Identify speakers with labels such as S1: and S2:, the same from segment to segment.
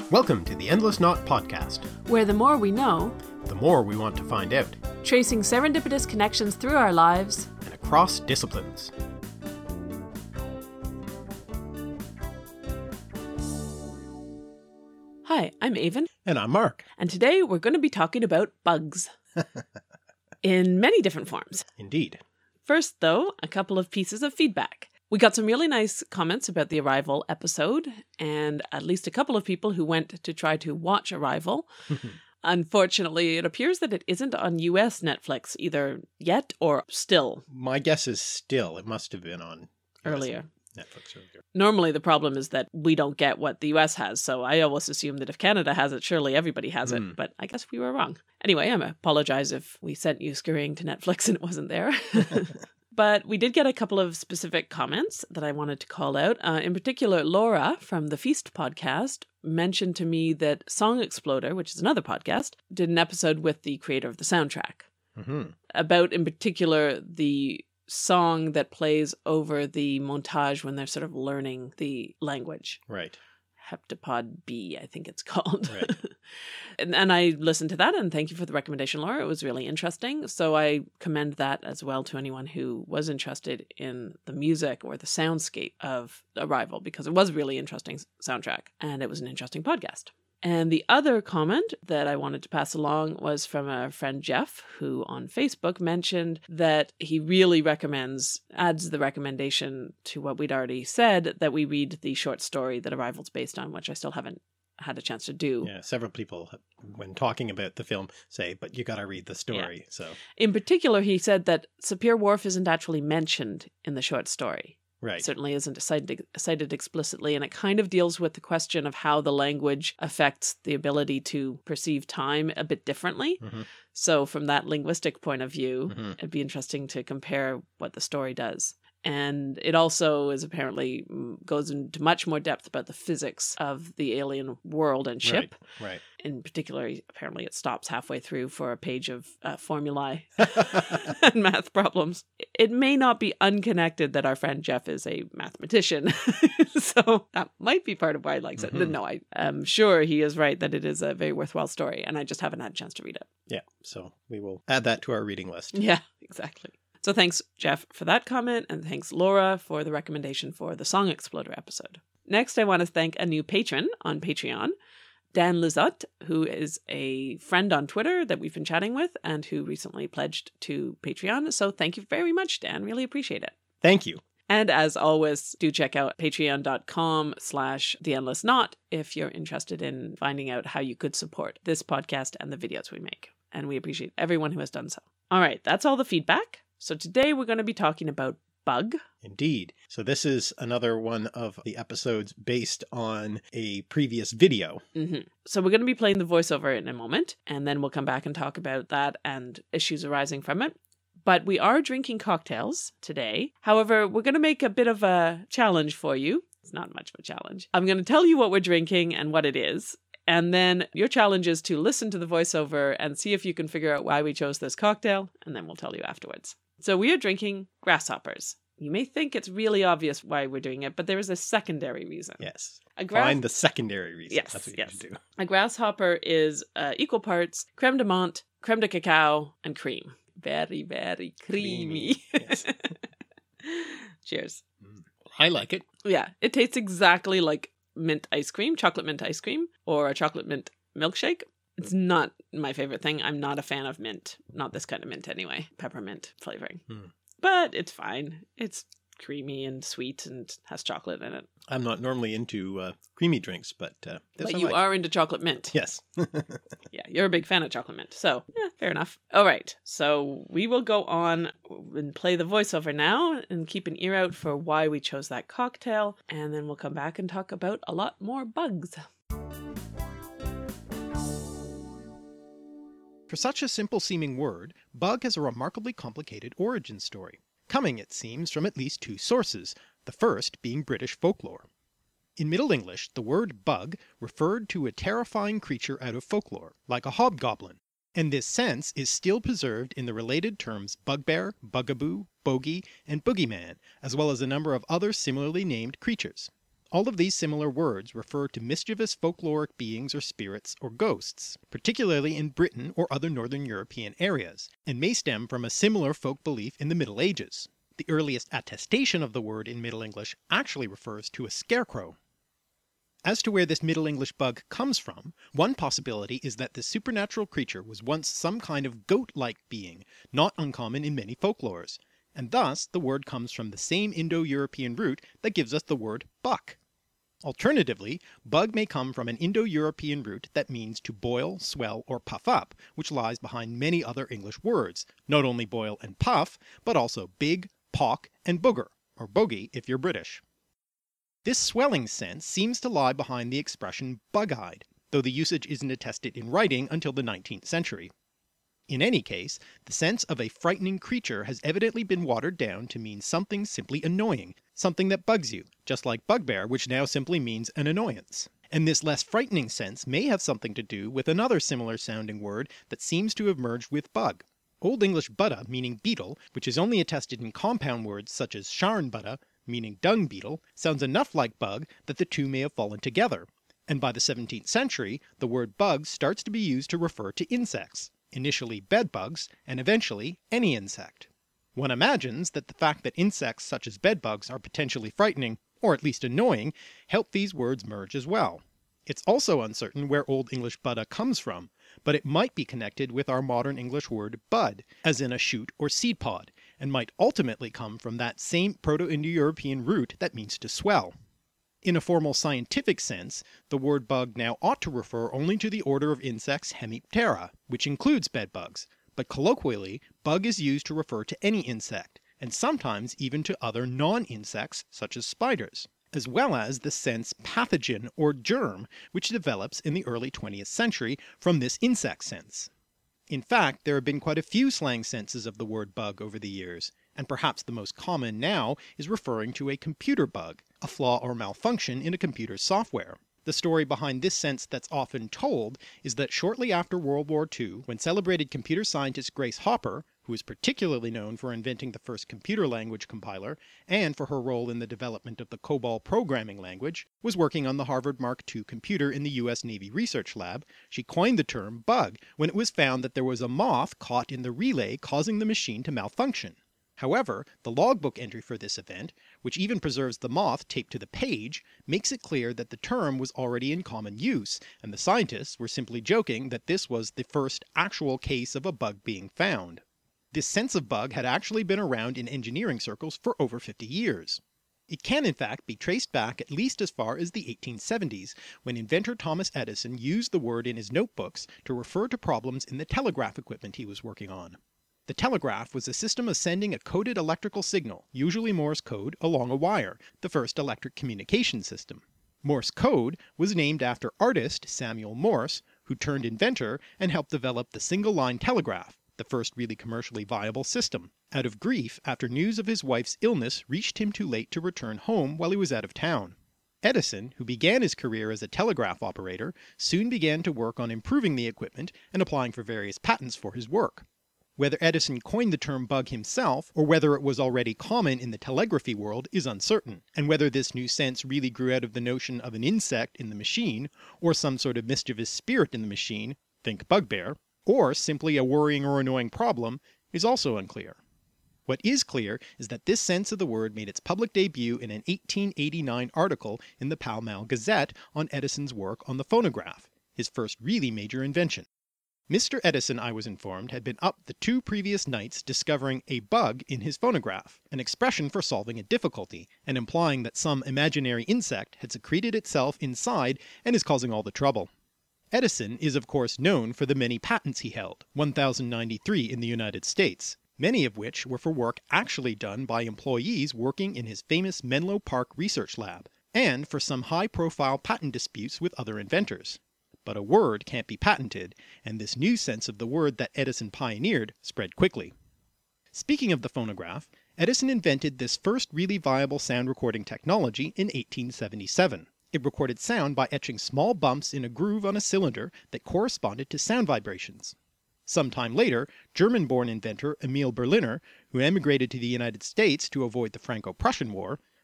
S1: Welcome to the Endless Knot Podcast,
S2: where the more we know,
S1: the more we want to find out,
S2: tracing serendipitous connections through our lives
S1: and across disciplines.
S2: Hi, I'm Aven.
S1: And I'm Mark.
S2: And today we're going to be talking about bugs. In many different forms.
S1: Indeed.
S2: First, though, a couple of pieces of feedback. We got some really nice comments about the Arrival episode, and at least a couple of people who went to try to watch Arrival. Unfortunately, it appears that it isn't on US Netflix either yet or still.
S1: My guess is still. It must have been on
S2: earlier.
S1: Netflix earlier.
S2: Normally, the problem is that we don't get what the US has, so I always assume that if Canada has it, surely everybody has it, but I guess we were wrong. Anyway, I apologize if we sent you scurrying to Netflix and it wasn't there. But we did get a couple of specific comments that I wanted to call out. In particular, Laura from the Feast podcast mentioned to me that Song Exploder, which is another podcast, did an episode with the creator of the soundtrack about, in particular, the song that plays over the montage when they're sort of learning the language.
S1: Right.
S2: Heptapod B, I think it's called.
S1: Right.
S2: And I listened to that, and thank you for the recommendation, Laura. It was really interesting. So I commend that as well to anyone who was interested in the music or the soundscape of Arrival, because it was a really interesting soundtrack, and it was an interesting podcast. And the other comment that I wanted to pass along was from a friend, Jeff, who on Facebook mentioned that he really adds the recommendation to what we'd already said, that we read the short story that Arrival's based on, which I still haven't had a chance to do.
S1: Yeah, several people, when talking about the film, say, but you got to read the story. Yeah. So,
S2: in particular, he said that Sapir Whorf isn't actually mentioned in the short story.
S1: Right.
S2: It certainly isn't cited explicitly, and it kind of deals with the question of how the language affects the ability to perceive time a bit differently. So from that linguistic point of view, it'd be interesting to compare what the story does. And it also is apparently goes into much more depth about the physics of the alien world and ship.
S1: Right.
S2: In particular, apparently it stops halfway through for a page of formulae and math problems. It may not be unconnected that our friend Jeff is a mathematician. So that might be part of why he likes it. No, I'm sure he is right that it is a very worthwhile story, and I just haven't had a chance to read it.
S1: Yeah, so we will add that to our reading list.
S2: Yeah, exactly. So thanks, Jeff, for that comment, and thanks, Laura, for the recommendation for the Song Exploder episode. Next, I want to thank a new patron on Patreon, Dan Lizotte, who is a friend on Twitter that we've been chatting with and who recently pledged to Patreon. So thank you very much, Dan. Really appreciate it.
S1: Thank you.
S2: And as always, do check out patreon.com/theendlessknot if you're interested in finding out how you could support this podcast and the videos we make. And we appreciate everyone who has done so. All right, that's all the feedback. So today we're going to be talking about Bug.
S1: Indeed. So this is another one of the episodes based on a previous video.
S2: So we're going to be playing the voiceover in a moment, and then we'll come back and talk about that and issues arising from it. But we are drinking cocktails today. However, we're going to make a bit of a challenge for you. It's not much of a challenge. I'm going to tell you what we're drinking and what it is. And then your challenge is to listen to the voiceover and see if you can figure out why we chose this cocktail, and then we'll tell you afterwards. So we are drinking Grasshoppers. You may think it's really obvious why we're doing it, but there is a secondary reason.
S1: Yes. Find the secondary reason.
S2: Yes,
S1: that's what you should do.
S2: A Grasshopper is equal parts creme de menthe, creme de cacao, and cream. Very, very creamy.
S1: Yes.
S2: Cheers.
S1: I like it.
S2: Yeah, it tastes exactly like mint ice cream, chocolate mint ice cream, or a chocolate mint milkshake. It's not my favorite thing. I'm not a fan of mint. Not this kind of mint anyway. Peppermint flavoring. But it's fine. It's creamy and sweet and has chocolate in it.
S1: I'm not normally into creamy drinks, but this
S2: But
S1: I
S2: you
S1: like.
S2: are into chocolate mint.
S1: Yes.
S2: Yeah, you're a big fan of chocolate mint. So, yeah, fair enough. All right. So we will go on and play the voiceover now and keep an ear out for why we chose that cocktail. And then we'll come back and talk about a lot more bugs.
S3: For such a simple-seeming word, bug has a remarkably complicated origin story, coming, it seems, from at least two sources, the first being British folklore. In Middle English, the word bug referred to a terrifying creature out of folklore, like a hobgoblin, and this sense is still preserved in the related terms bugbear, bugaboo, bogey, and boogeyman, as well as a number of other similarly named creatures. All of these similar words refer to mischievous folkloric beings or spirits or ghosts, particularly in Britain or other northern European areas, and may stem from a similar folk belief in the Middle Ages. The earliest attestation of the word in Middle English actually refers to a scarecrow. As to where this Middle English bug comes from, one possibility is that this supernatural creature was once some kind of goat-like being, not uncommon in many folklores, and thus the word comes from the same Indo-European root that gives us the word buck. Alternatively, bug may come from an Indo-European root that means to boil, swell, or puff up, which lies behind many other English words, not only boil and puff, but also big, pock, and booger, or bogey if you're British. This swelling sense seems to lie behind the expression bug-eyed, though the usage isn't attested in writing until the 19th century. In any case, the sense of a frightening creature has evidently been watered down to mean something simply annoying, something that bugs you, just like bugbear, which now simply means an annoyance. And this less frightening sense may have something to do with another similar sounding word that seems to have merged with bug. Old English budda, meaning beetle, which is only attested in compound words such as sharn budda, meaning dung beetle, sounds enough like bug that the two may have fallen together, and by the 17th century the word bug starts to be used to refer to insects, initially bedbugs and eventually any insect. One imagines that the fact that insects such as bedbugs are potentially frightening, or at least annoying, help these words merge as well. It's also uncertain where Old English budda comes from, but it might be connected with our modern English word bud, as in a shoot or seed pod, and might ultimately come from that same Proto-Indo-European root that means to swell. In a formal scientific sense, the word bug now ought to refer only to the order of insects Hemiptera, which includes bedbugs, but colloquially bug is used to refer to any insect, and sometimes even to other non-insects such as spiders, as well as the sense pathogen or germ, which develops in the early 20th century from this insect sense. In fact, there have been quite a few slang senses of the word bug over the years, and perhaps the most common now is referring to a computer bug, a flaw or malfunction in a computer's software. The story behind this sense that's often told is that shortly after World War II, when celebrated computer scientist Grace Hopper, who is particularly known for inventing the first computer language compiler and for her role in the development of the COBOL programming language, was working on the Harvard Mark II computer in the US Navy Research Lab, she coined the term bug when it was found that there was a moth caught in the relay causing the machine to malfunction. However, the logbook entry for this event, which even preserves the moth taped to the page, makes it clear that the term was already in common use, and the scientists were simply joking that this was the first actual case of a bug being found. This sense of bug had actually been around in engineering circles for over 50 years. It can in fact be traced back at least as far as the 1870s, when inventor Thomas Edison used the word in his notebooks to refer to problems in the telegraph equipment he was working on. The telegraph was a system of sending a coded electrical signal, usually Morse code, along a wire, the first electric communication system. Morse code was named after artist Samuel Morse, who turned inventor and helped develop the single-line telegraph, the first really commercially viable system, out of grief after news of his wife's illness reached him too late to return home while he was out of town. Edison, who began his career as a telegraph operator, soon began to work on improving the equipment and applying for various patents for his work. Whether Edison coined the term bug himself, or whether it was already common in the telegraphy world, is uncertain, and whether this new sense really grew out of the notion of an insect in the machine, or some sort of mischievous spirit in the machine, think bugbear, or simply a worrying or annoying problem, is also unclear. What is clear is that this sense of the word made its public debut in an 1889 article in the Pall Mall Gazette on Edison's work on the phonograph, his first really major invention. Mr. Edison, I was informed, had been up the 2 previous nights discovering a bug in his phonograph, an expression for solving a difficulty, and implying that some imaginary insect had secreted itself inside and is causing all the trouble. Edison is of course known for the many patents he held, 1,093 in the United States, many of which were for work actually done by employees working in his famous Menlo Park research lab, and for some high-profile patent disputes with other inventors. But a word can't be patented, and this new sense of the word that Edison pioneered spread quickly. Speaking of the phonograph, Edison invented this first really viable sound recording technology in 1877. It recorded sound by etching small bumps in a groove on a cylinder that corresponded to sound vibrations. Sometime later, German-born inventor Emil Berliner, who emigrated to the United States to avoid the Franco-Prussian War,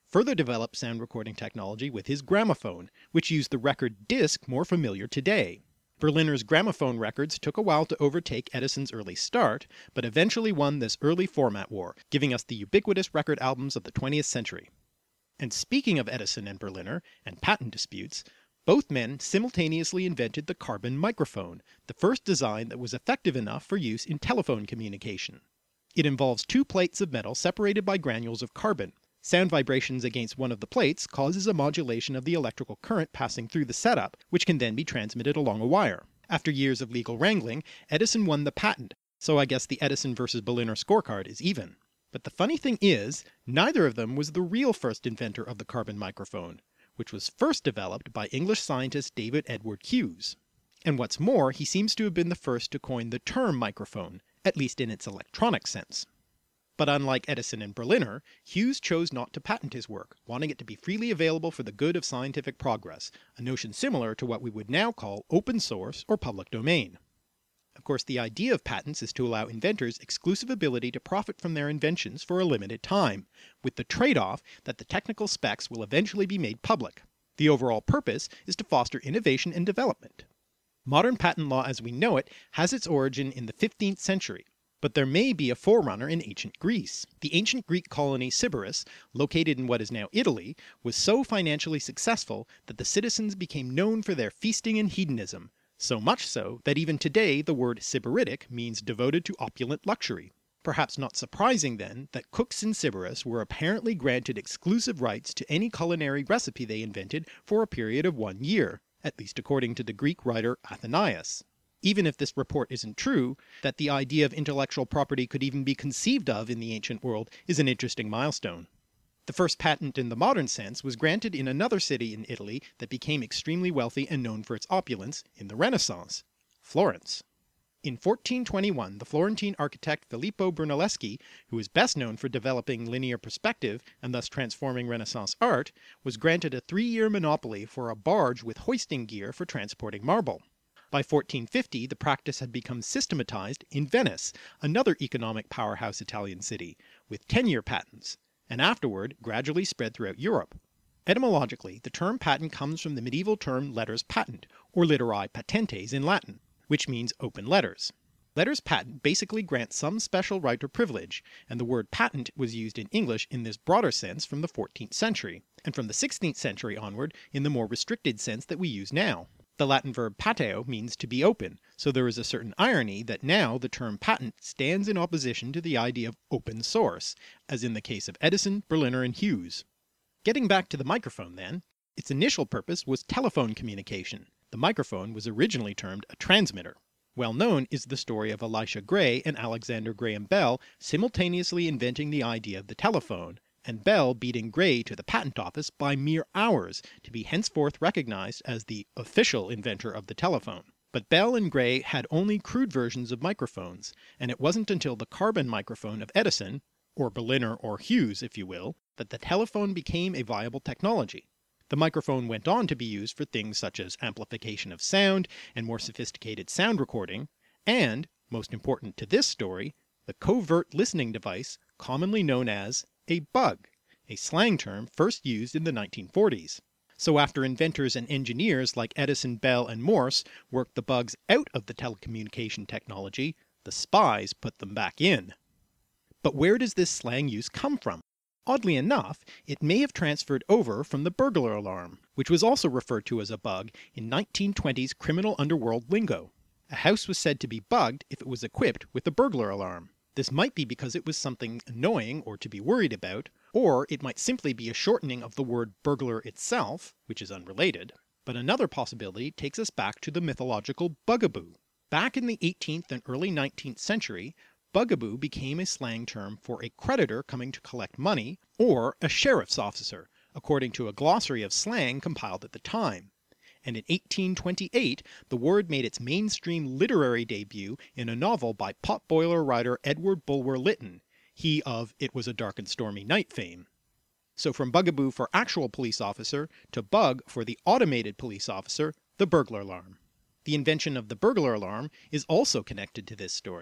S3: further developed sound recording technology with his gramophone, which used the record disc more familiar today. Berliner's gramophone records took a while to overtake Edison's early start, but eventually won this early format war, giving us the ubiquitous record albums of the 20th century. And speaking of Edison and Berliner, and patent disputes, both men simultaneously invented the carbon microphone, the first design that was effective enough for use in telephone communication. It involves two plates of metal separated by granules of carbon. Sound vibrations against one of the plates causes a modulation of the electrical current passing through the setup, which can then be transmitted along a wire. After years of legal wrangling, Edison won the patent, so I guess the Edison versus Berliner scorecard is even. But the funny thing is, neither of them was the real first inventor of the carbon microphone, which was first developed by English scientist David Edward Hughes. And what's more, he seems to have been the first to coin the term microphone, at least in its electronic sense. But unlike Edison and Berliner, Hughes chose not to patent his work, wanting it to be freely available for the good of scientific progress, a notion similar to what we would now call open source or public domain. Of course, the idea of patents is to allow inventors exclusive ability to profit from their inventions for a limited time, with the trade-off that the technical specs will eventually be made public. The overall purpose is to foster innovation and development. Modern patent law as we know it has its origin in the 15th century, but there may be a forerunner in ancient Greece. The ancient Greek colony Sybaris, located in what is now Italy, was so financially successful that the citizens became known for their feasting and hedonism, so much so that even today the word Sybaritic means devoted to opulent luxury. Perhaps not surprising then that cooks in Sybaris were apparently granted exclusive rights to any culinary recipe they invented for a period of 1 year, at least according to the Greek writer Athenaeus. Even if this report isn't true, that the idea of intellectual property could even be conceived of in the ancient world is an interesting milestone. The first patent in the modern sense was granted in another city in Italy that became extremely wealthy and known for its opulence in the Renaissance, Florence. In 1421, the Florentine architect Filippo Brunelleschi, who is best known for developing linear perspective and thus transforming Renaissance art, was granted a 3-year monopoly for a barge with hoisting gear for transporting marble. By 1450, the practice had become systematized in Venice, another economic powerhouse Italian city, with 10-year patents, and afterward gradually spread throughout Europe. Etymologically, the term patent comes from the medieval term letters patent, or literae patentes in Latin, which means open letters. Letters patent basically grant some special right or privilege, and the word patent was used in English in this broader sense from the 14th century, and from the 16th century onward in the more restricted sense that we use now. The Latin verb pateo means to be open, so there is a certain irony that now the term patent stands in opposition to the idea of open source, as in the case of Edison, Berliner, and Hughes. Getting back to the microphone then, its initial purpose was telephone communication. The microphone was originally termed a transmitter. Well known is the story of Elisha Gray and Alexander Graham Bell simultaneously inventing the idea of the telephone, and Bell beating Gray to the patent office by mere hours to be henceforth recognized as the official inventor of the telephone. But Bell and Gray had only crude versions of microphones, and it wasn't until the carbon microphone of Edison, or Berliner or Hughes if you will, that the telephone became a viable technology. The microphone went on to be used for things such as amplification of sound and more sophisticated sound recording, and, most important to this story, the covert listening device commonly known as a bug, a slang term first used in the 1940s. So after inventors and engineers like Edison, Bell, and Morse worked the bugs out of the telecommunication technology, the spies put them back in. But where does this slang use come from? Oddly enough, it may have transferred over from the burglar alarm, which was also referred to as a bug in 1920s criminal underworld lingo. A house was said to be bugged if it was equipped with a burglar alarm. This might be because it was something annoying or to be worried about, or it might simply be a shortening of the word burglar itself, which is unrelated. But another possibility takes us back to the mythological bugaboo. Back in the 18th and early 19th century, bugaboo became a slang term for a creditor coming to collect money, or a sheriff's officer, according to a glossary of slang compiled at the time. And in 1828 the word made its mainstream literary debut in a novel by potboiler writer Edward Bulwer Lytton, he of It Was a Dark and Stormy Night fame. So from bugaboo for actual police officer to bug for the automated police officer, the burglar alarm. The invention of the burglar alarm is also connected to this story.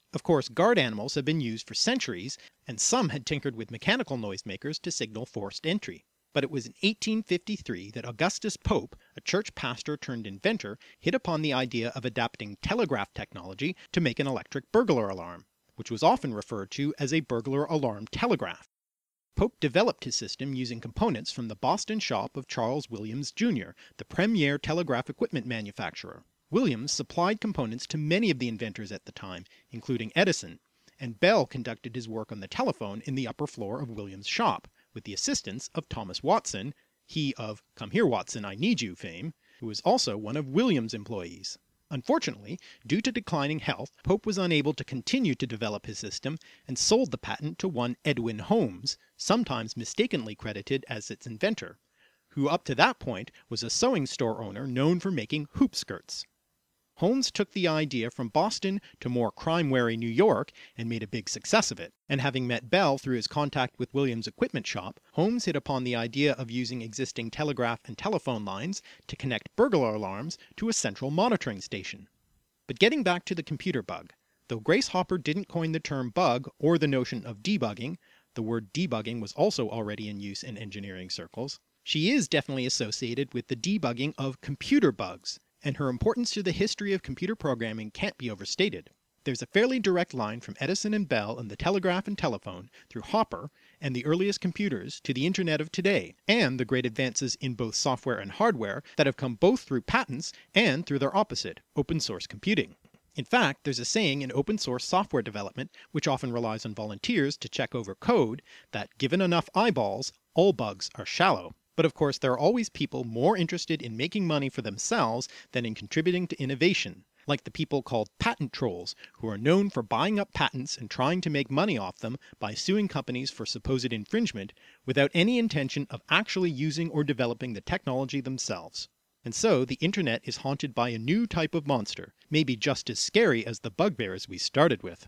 S3: Of course, guard animals have been used for centuries, and some had tinkered with mechanical noisemakers to signal forced entry. But it was in 1853 that Augustus Pope, a church pastor turned inventor, hit upon the idea of adapting telegraph technology to make an electric burglar alarm, which was often referred to as a burglar alarm telegraph. Pope developed his system using components from the Boston shop of Charles Williams, Jr., the premier telegraph equipment manufacturer. Williams supplied components to many of the inventors at the time, including Edison, and Bell conducted his work on the telephone in the upper floor of Williams' shop, with the assistance of Thomas Watson, he of "Come here, Watson, I need you" fame, who was also one of Williams' employees. Unfortunately, due to declining health, Pope was unable to continue to develop his system and sold the patent to one Edwin Holmes, sometimes mistakenly credited as its inventor, who up to that point was a sewing store owner known for making hoop skirts. Holmes took the idea from Boston to more crime-wary New York and made a big success of it, and having met Bell through his contact with Williams' equipment shop, Holmes hit upon the idea of using existing telegraph and telephone lines to connect burglar alarms to a central monitoring station. But getting back to the computer bug, though Grace Hopper didn't coin the term bug or the notion of debugging, the word debugging was also already in use in engineering circles, she is definitely associated with the debugging of computer bugs, and her importance to the history of computer programming can't be overstated. There's a fairly direct line from Edison and Bell and the telegraph and telephone, through Hopper and the earliest computers, to the internet of today, and the great advances in both software and hardware that have come both through patents and through their opposite, open source computing. In fact, there's a saying in open source software development, which often relies on volunteers to check over code, that given enough eyeballs, all bugs are shallow. But of course there are always people more interested in making money for themselves than in contributing to innovation, like the people called patent trolls, who are known for buying up patents and trying to make money off them by suing companies for supposed infringement, without any intention of actually using or developing the technology themselves. And so the internet is haunted by a new type of monster, maybe just as scary as the bugbears we started with.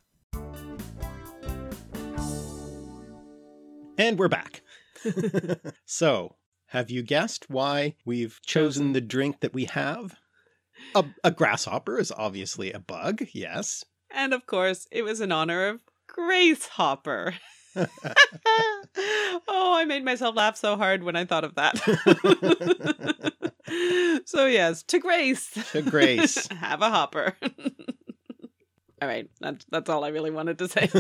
S1: And we're back. So, have you guessed why we've chosen the drink that we have? A grasshopper is obviously a bug, yes.
S2: And of course, it was in honor of Grace Hopper. Oh, I made myself laugh so hard when I thought of that. So yes, to Grace.
S1: To Grace.
S2: Have a hopper. All right, that's all I really wanted to say.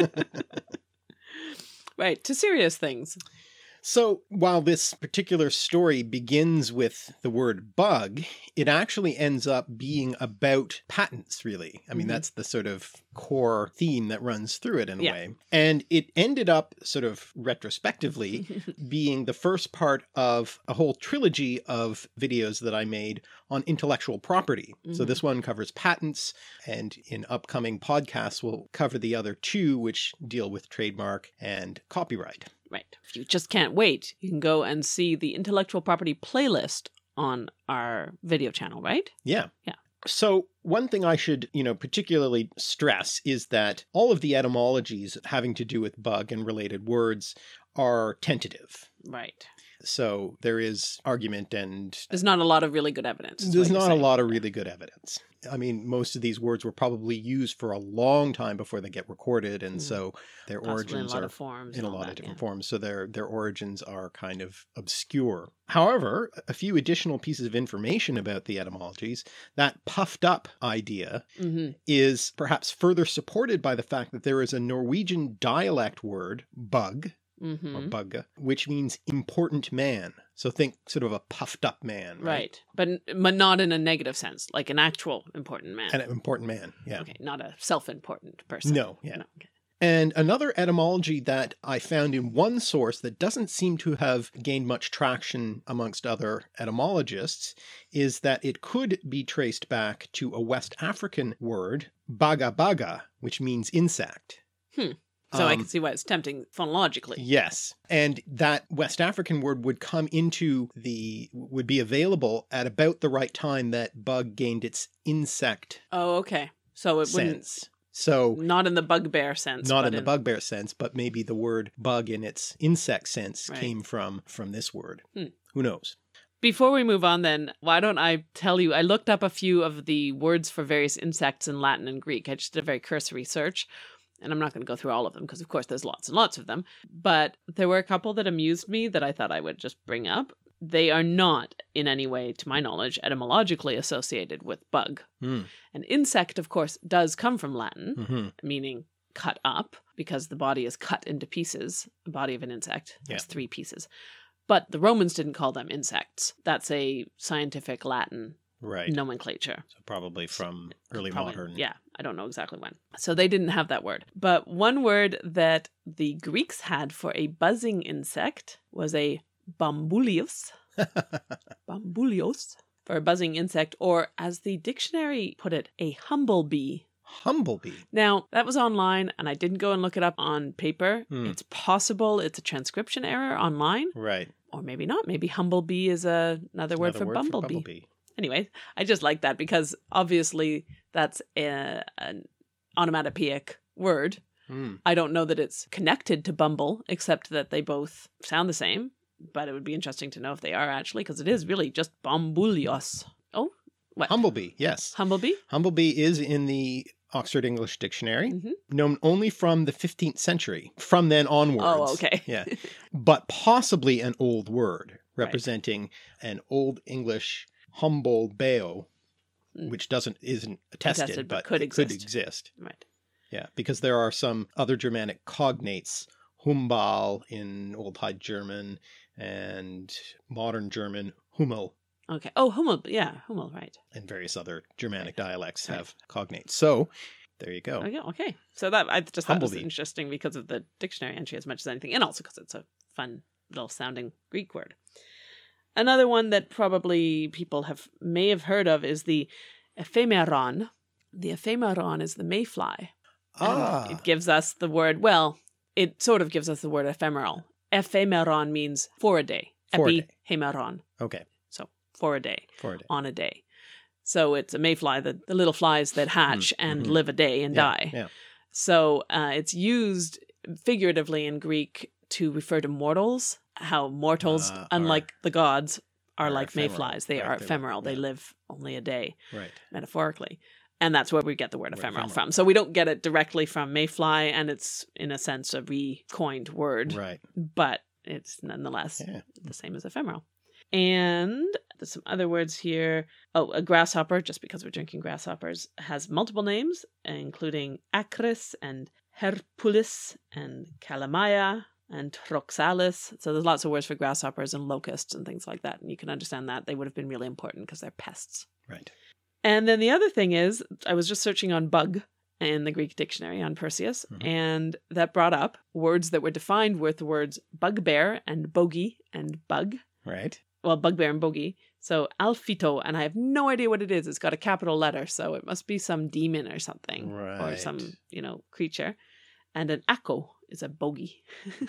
S2: Right, to serious things.
S1: So while this particular story begins with the word bug, it actually ends up being about patents, really. I mean, that's the sort of core theme that runs through it in a way. And it ended up sort of retrospectively being the first part of a whole trilogy of videos that I made on intellectual property. So this one covers patents, and in upcoming podcasts we'll cover the other two, which deal with trademark and copyright.
S2: Right. If you just can't wait, you can go and see the intellectual property playlist on our video channel, right?
S1: Yeah.
S2: Yeah.
S1: So one thing I should, particularly stress is that all of the etymologies having to do with bug and related words are tentative.
S2: Right.
S1: So there is argument and...
S2: There's not a lot of really good evidence.
S1: There's not a lot of really good evidence. I mean, most of these words were probably used for a long time before they get recorded, and so their origins are in a lot of different forms. So their origins are kind of obscure. However, a few additional pieces of information about the etymologies, that puffed up idea is perhaps further supported by the fact that there is a Norwegian dialect word, bug, or bugge, which means important man. So think sort of a puffed up man.
S2: Right. But not in a negative sense, like an actual important man.
S1: An important man, yeah.
S2: Okay, not a self-important person.
S1: No, yeah.
S2: No, okay.
S1: And another etymology that I found in one source that doesn't seem to have gained much traction amongst other etymologists is that it could be traced back to a West African word, baga baga, which means insect.
S2: So I can see why it's tempting phonologically.
S1: Yes. And that West African word would would be available at about the right time that bug gained its insect
S2: Oh, okay. So it wouldn't...
S1: sense. So
S2: not in the bugbear sense.
S1: Not in the bugbear sense, but maybe the word bug in its insect sense came from this word. Who knows?
S2: Before we move on then, why don't I tell you, I looked up a few of the words for various insects in Latin and Greek. I just did a very cursory search, and I'm not going to go through all of them because, of course, there's lots and lots of them. But there were a couple that amused me that I thought I would just bring up. They are not in any way, to my knowledge, etymologically associated with bug. An insect, of course, does come from Latin, meaning cut up, because the body is cut into pieces. The body of an insect has 3 pieces. But the Romans didn't call them insects. That's a scientific Latin nomenclature.
S1: So probably from early modern.
S2: Yeah, I don't know exactly when. So they didn't have that word. But one word that the Greeks had for a buzzing insect was a bambulios. Bambulios for a buzzing insect, or as the dictionary put it, a humblebee.
S1: Humblebee.
S2: Now, that was online, and I didn't go and look it up on paper. It's possible it's a transcription error online.
S1: Right.
S2: Or maybe not. Maybe humblebee is another word for bumblebee. Anyway, I just like that because obviously that's an onomatopoeic word. I don't know that it's connected to bumble, except that they both sound the same. But it would be interesting to know if they are actually, because it is really just bambulios. Oh, what?
S1: Humblebee, yes.
S2: Humblebee?
S1: Humblebee is in the Oxford English Dictionary, known only from the 15th century, from then onwards.
S2: Oh, okay.
S1: Yeah. But possibly an old word representing an Old English humble beo, which isn't attested but
S2: could
S1: exist. Could exist.
S2: Right.
S1: Yeah, because there are some other Germanic cognates, Humbal in Old High German and modern German, Hummel.
S2: Okay. Oh, Hummel. Yeah, Hummel, right.
S1: And various other Germanic dialects have cognates. So, there you go.
S2: Okay. So that I just thought was
S1: Humblebee.
S2: interesting because of the dictionary entry as much as anything, and also because it's a fun little sounding Greek word. Another one that probably people may have heard of is the ephemeron. The ephemeron is the mayfly. It gives us the word, it sort of gives us the word ephemeral. Ephemeron means for a day. Epihemeron.
S1: Okay.
S2: So for a day.
S1: For a day.
S2: On a day. So it's a mayfly, the little flies that hatch and live a day and die.
S1: Yeah.
S2: So it's used figuratively in Greek to refer to mortals, how mortals, unlike the gods, are like ephemeral. Mayflies. They are ephemeral. They live only a day, metaphorically. And that's where we get the word ephemeral from. So we don't get it directly from mayfly, and it's, in a sense, a recoined word.
S1: Right.
S2: But it's nonetheless the same as ephemeral. And there's some other words here. Oh, a grasshopper, just because we're drinking grasshoppers, has multiple names, including acris and herpulis and calamaya and troxalis. So there's lots of words for grasshoppers and locusts and things like that. And you can understand that. They would have been really important because they're pests.
S1: Right.
S2: And then the other thing is, I was just searching on bug in the Greek dictionary on Perseus, and that brought up words that were defined with the words bugbear and bogey and bug.
S1: Right.
S2: Well, bugbear and bogey. So alphito, and I have no idea what it is. It's got a capital letter, so it must be some demon or something.
S1: Right.
S2: Or some, creature. And an acco is a bogey.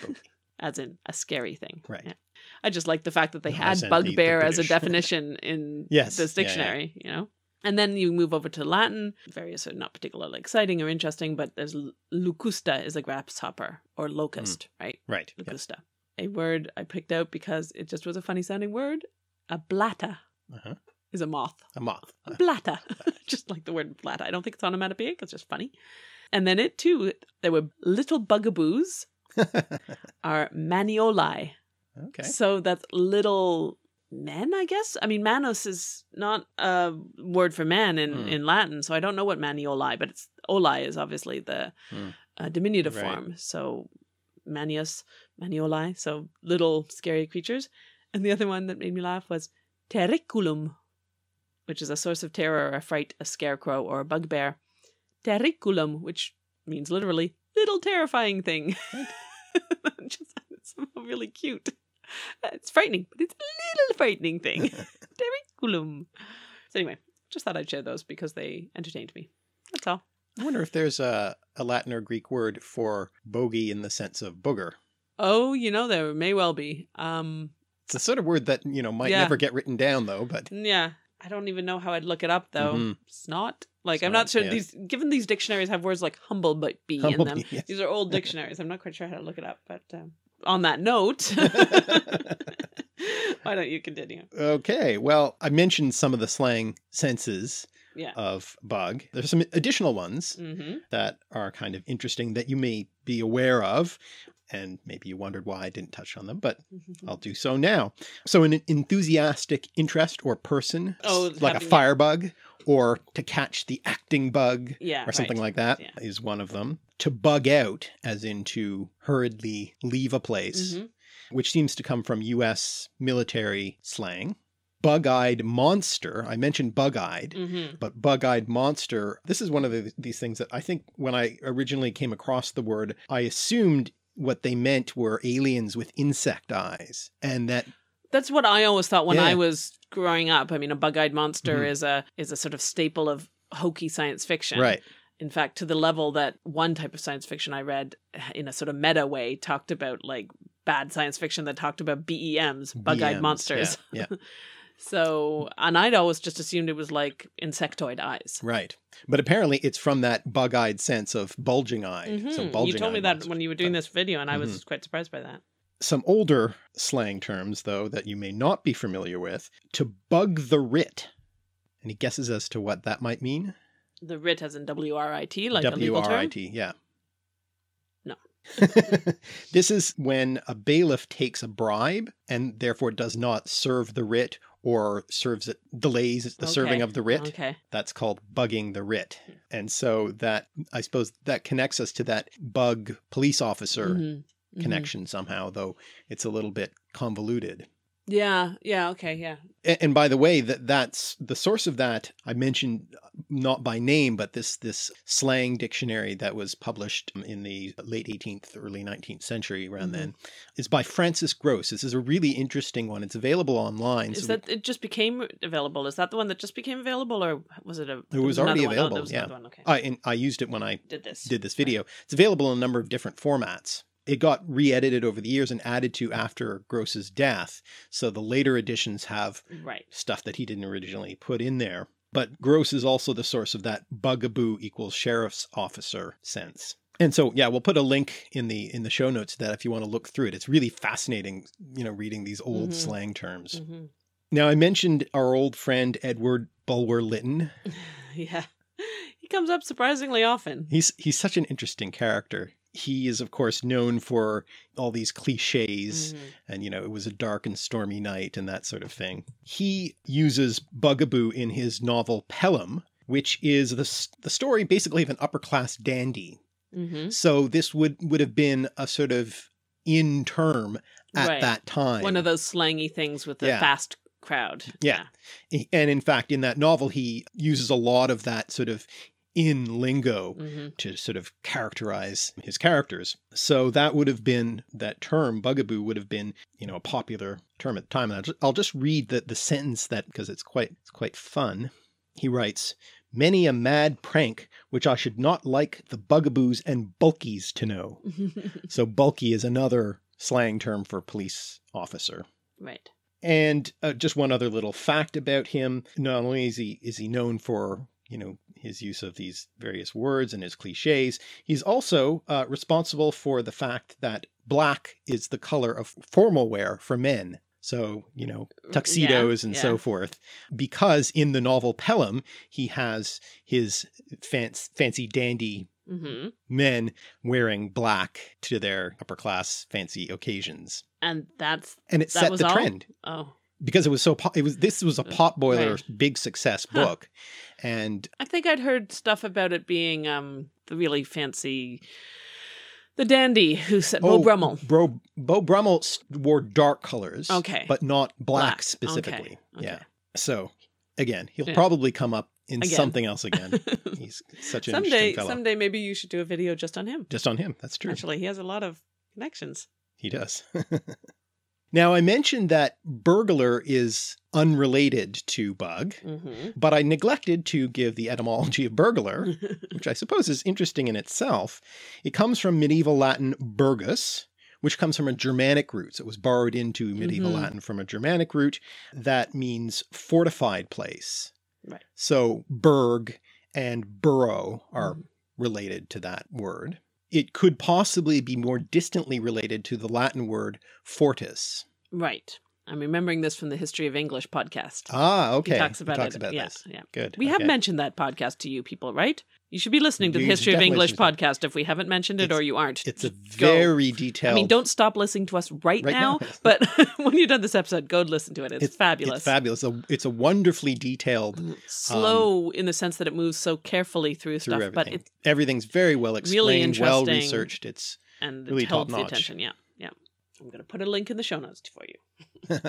S2: As in a scary thing.
S1: Right.
S2: Yeah. I just like the fact that they had bugbear as a definition in this dictionary, And then you move over to Latin. Various are not particularly exciting or interesting, but there's locusta is a grasshopper or locust, right?
S1: Right.
S2: Locusta. Yes. A word I picked out because it just was a funny sounding word. A blatta is a moth.
S1: A moth.
S2: A blatta. Just like the word blatta. I don't think it's onomatopoeic. It's just funny. And then there were little bugaboos are manioli.
S1: Okay.
S2: So that's little men, I guess. I mean, manus is not a word for man in Latin, so I don't know what manioli, but oli is obviously the diminutive form. So manius, manioli, so little scary creatures. And the other one that made me laugh was terriculum, which is a source of terror, a fright, a scarecrow, or a bugbear. Terriculum, which means literally little terrifying thing. It's somehow really cute. It's frightening, but it's a little frightening thing. Terriculum. So anyway, just thought I'd share those because they entertained me. That's all.
S1: I wonder if there's a Latin or Greek word for bogey in the sense of booger.
S2: Oh, there may well be.
S1: It's the sort of word that, might never get written down, though. But
S2: yeah, I don't even know how I'd look it up, though. Snot? I'm not sure. Given these dictionaries have words like humblebee in them. Yes. These are old dictionaries. I'm not quite sure how to look it up. But on that note, Why don't you continue?
S1: Okay, well, I mentioned some of the slang senses
S2: Yeah.
S1: of bug. There's some additional ones that are kind of interesting that you may be aware of, and maybe you wondered why I didn't touch on them, but I'll do so now. So an enthusiastic interest or person, like a firebug, or to catch the acting bug, or something like that, is one of them. To bug out, as in to hurriedly leave a place, which seems to come from US military slang. Bug-eyed monster. I mentioned bug-eyed, but bug-eyed monster, this is one of these things that I think when I originally came across the word, I assumed what they meant were aliens with insect eyes. And
S2: that's what I always thought when I was growing up. I mean, a bug-eyed monster is a sort of staple of hokey science fiction.
S1: Right.
S2: In fact, to the level that one type of science fiction I read in a sort of meta way talked about like bad science fiction that talked about BEMs, bug-eyed monsters.
S1: Yeah.
S2: So, and I'd always just assumed it was like insectoid eyes.
S1: Right. But apparently it's from that bug-eyed sense of bulging eyed. So bulging.
S2: You told me that when you were doing this video, and I was quite surprised by that.
S1: Some older slang terms, though, that you may not be familiar with. To bug the writ. Any guesses as to what that might mean?
S2: The writ as in W-R-I-T, like a legal term?
S1: W-R-I-T, yeah.
S2: No.
S1: This is when a bailiff takes a bribe and therefore does not serve the writ or delays the serving of the writ.
S2: Okay.
S1: That's called bugging the writ. And so that, I suppose that connects us to that bug police officer connection somehow, though it's a little bit convoluted.
S2: Yeah. Okay. Yeah.
S1: And by the way, that's the source of that. I mentioned not by name, but this slang dictionary that was published in the late 18th, early 19th century around then is by Francis Gross. This is a really interesting one. It's available online.
S2: It just became available? Is that the one that just became available, or was it it
S1: was already available.
S2: There was another one.
S1: Okay. I used it when I
S2: did this
S1: video. Right. It's available in a number of different formats. It got re-edited over the years and added to after Gross's death. So the later editions have stuff that he didn't originally put in there. But Gross is also the source of that bugaboo equals sheriff's officer sense. And so, yeah, we'll put a link in the show notes to that if you want to look through it. It's really fascinating, reading these old slang terms. Now, I mentioned our old friend Edward Bulwer-Lytton.
S2: Yeah. He comes up surprisingly often.
S1: He's such an interesting character. He is, of course, known for all these cliches and, it was a dark and stormy night and that sort of thing. He uses bugaboo in his novel Pelham, which is the story basically of an upper-class dandy. So this would have been a sort of in term at that time.
S2: One of those slangy things with the fast crowd.
S1: Yeah. And in fact, in that novel, he uses a lot of that sort of in lingo to sort of characterize his characters. So that term bugaboo would have been, a popular term at the time. And I'll just read the sentence because it's quite fun. He writes, "Many a mad prank which I should not like the bugaboos and bulkies to know." So bulky is another slang term for police officer.
S2: Right.
S1: And just one other little fact about him. Not only is he known for, his use of these various words and his cliches, he's also responsible for the fact that black is the color of formal wear for men. So, tuxedos and so forth, because in the novel Pelham, he has his fancy dandy men wearing black to their upper class fancy occasions.
S2: And
S1: it set the trend.
S2: Oh.
S1: Because this was a potboiler big success book. And
S2: I think I'd heard stuff about it being the really fancy, the dandy who said Beau Brummel.
S1: Beau Brummel wore dark colors, but not black specifically. Okay. Yeah. So again, he'll probably come up in something else again. He's such an interesting fellow.
S2: Someday maybe you should do a video just on him.
S1: Just on him. That's true.
S2: Actually, he has a lot of connections.
S1: He does. Now, I mentioned that burglar is unrelated to bug, but I neglected to give the etymology of burglar, which I suppose is interesting in itself. It comes from medieval Latin burgus, which comes from a Germanic root. So it was borrowed into medieval Latin from a Germanic root that means fortified place.
S2: Right.
S1: So burg and burrow are related to that word. It could possibly be more distantly related to the Latin word fortis.
S2: Right. I'm remembering this from the History of English podcast.
S1: Ah, okay.
S2: He talks about
S1: this.
S2: Yeah.
S1: Good.
S2: We have mentioned that podcast to you people, right? You should be listening to the
S1: You
S2: History of
S1: definitely
S2: English
S1: should.
S2: podcast if we haven't mentioned it or you aren't.
S1: It's a
S2: Go.
S1: very detailed...
S2: I mean, don't stop listening to us right now, but when you're done this episode, go listen to it. It's fabulous.
S1: It's fabulous. It's a wonderfully detailed...
S2: Slow in the sense that it moves so carefully through stuff,
S1: everything.
S2: but it's
S1: Everything's very well explained,
S2: really interesting.
S1: well researched. It's
S2: and
S1: really
S2: it holds the
S1: top-notch.
S2: attention. Yeah. I'm going to put a link in the show notes for you.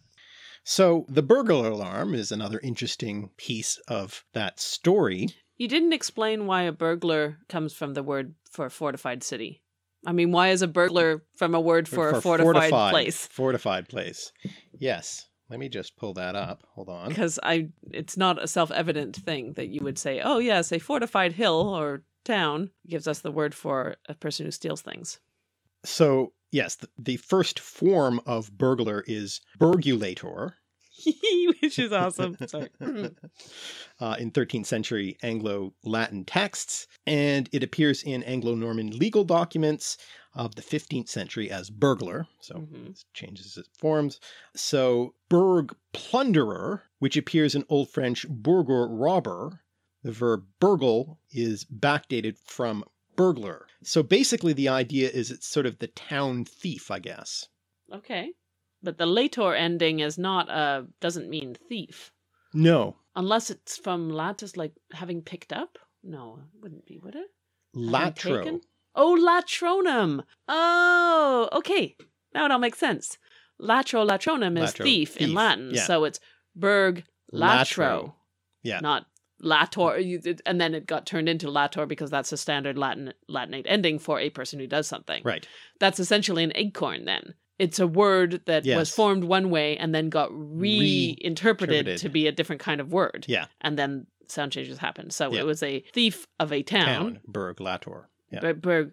S1: So the burglar alarm is another interesting piece of that story.
S2: You didn't explain why a burglar comes from the word for a fortified city. I mean, why is a burglar from a word for a fortified place?
S1: Fortified place. Yes. Let me just pull that up. Hold on.
S2: Because it's not a self-evident thing that you would say, oh yes, a fortified hill or town gives us the word for a person who steals things.
S1: So, yes, the first form of burglar is burgulator.
S2: Which is awesome. Sorry.
S1: In 13th century Anglo-Latin texts, and it appears in Anglo-Norman legal documents of the 15th century as burglar, so it changes its forms. So burg plunderer, which appears in Old French burgur robber, the verb burgle is backdated from burglar. So basically the idea is it's sort of the town thief, I guess.
S2: Okay. But the lator ending is not doesn't mean thief.
S1: No.
S2: Unless it's from latus, like having picked up? No, it wouldn't be, would it?
S1: Latro.
S2: Oh, latronum. Oh, okay. Now it all makes sense. Latronum is thief in Latin.
S1: Yeah.
S2: So it's burg latro.
S1: Yeah.
S2: Not lator. And then it got turned into lator because that's a standard Latinate ending for a person who does something.
S1: Right.
S2: That's essentially an acorn then. It's a word that was formed one way and then got reinterpreted to be a different kind of word.
S1: Yeah.
S2: And then sound changes happened. So it was a thief of a town.
S1: Burg lator.
S2: Yeah. Burg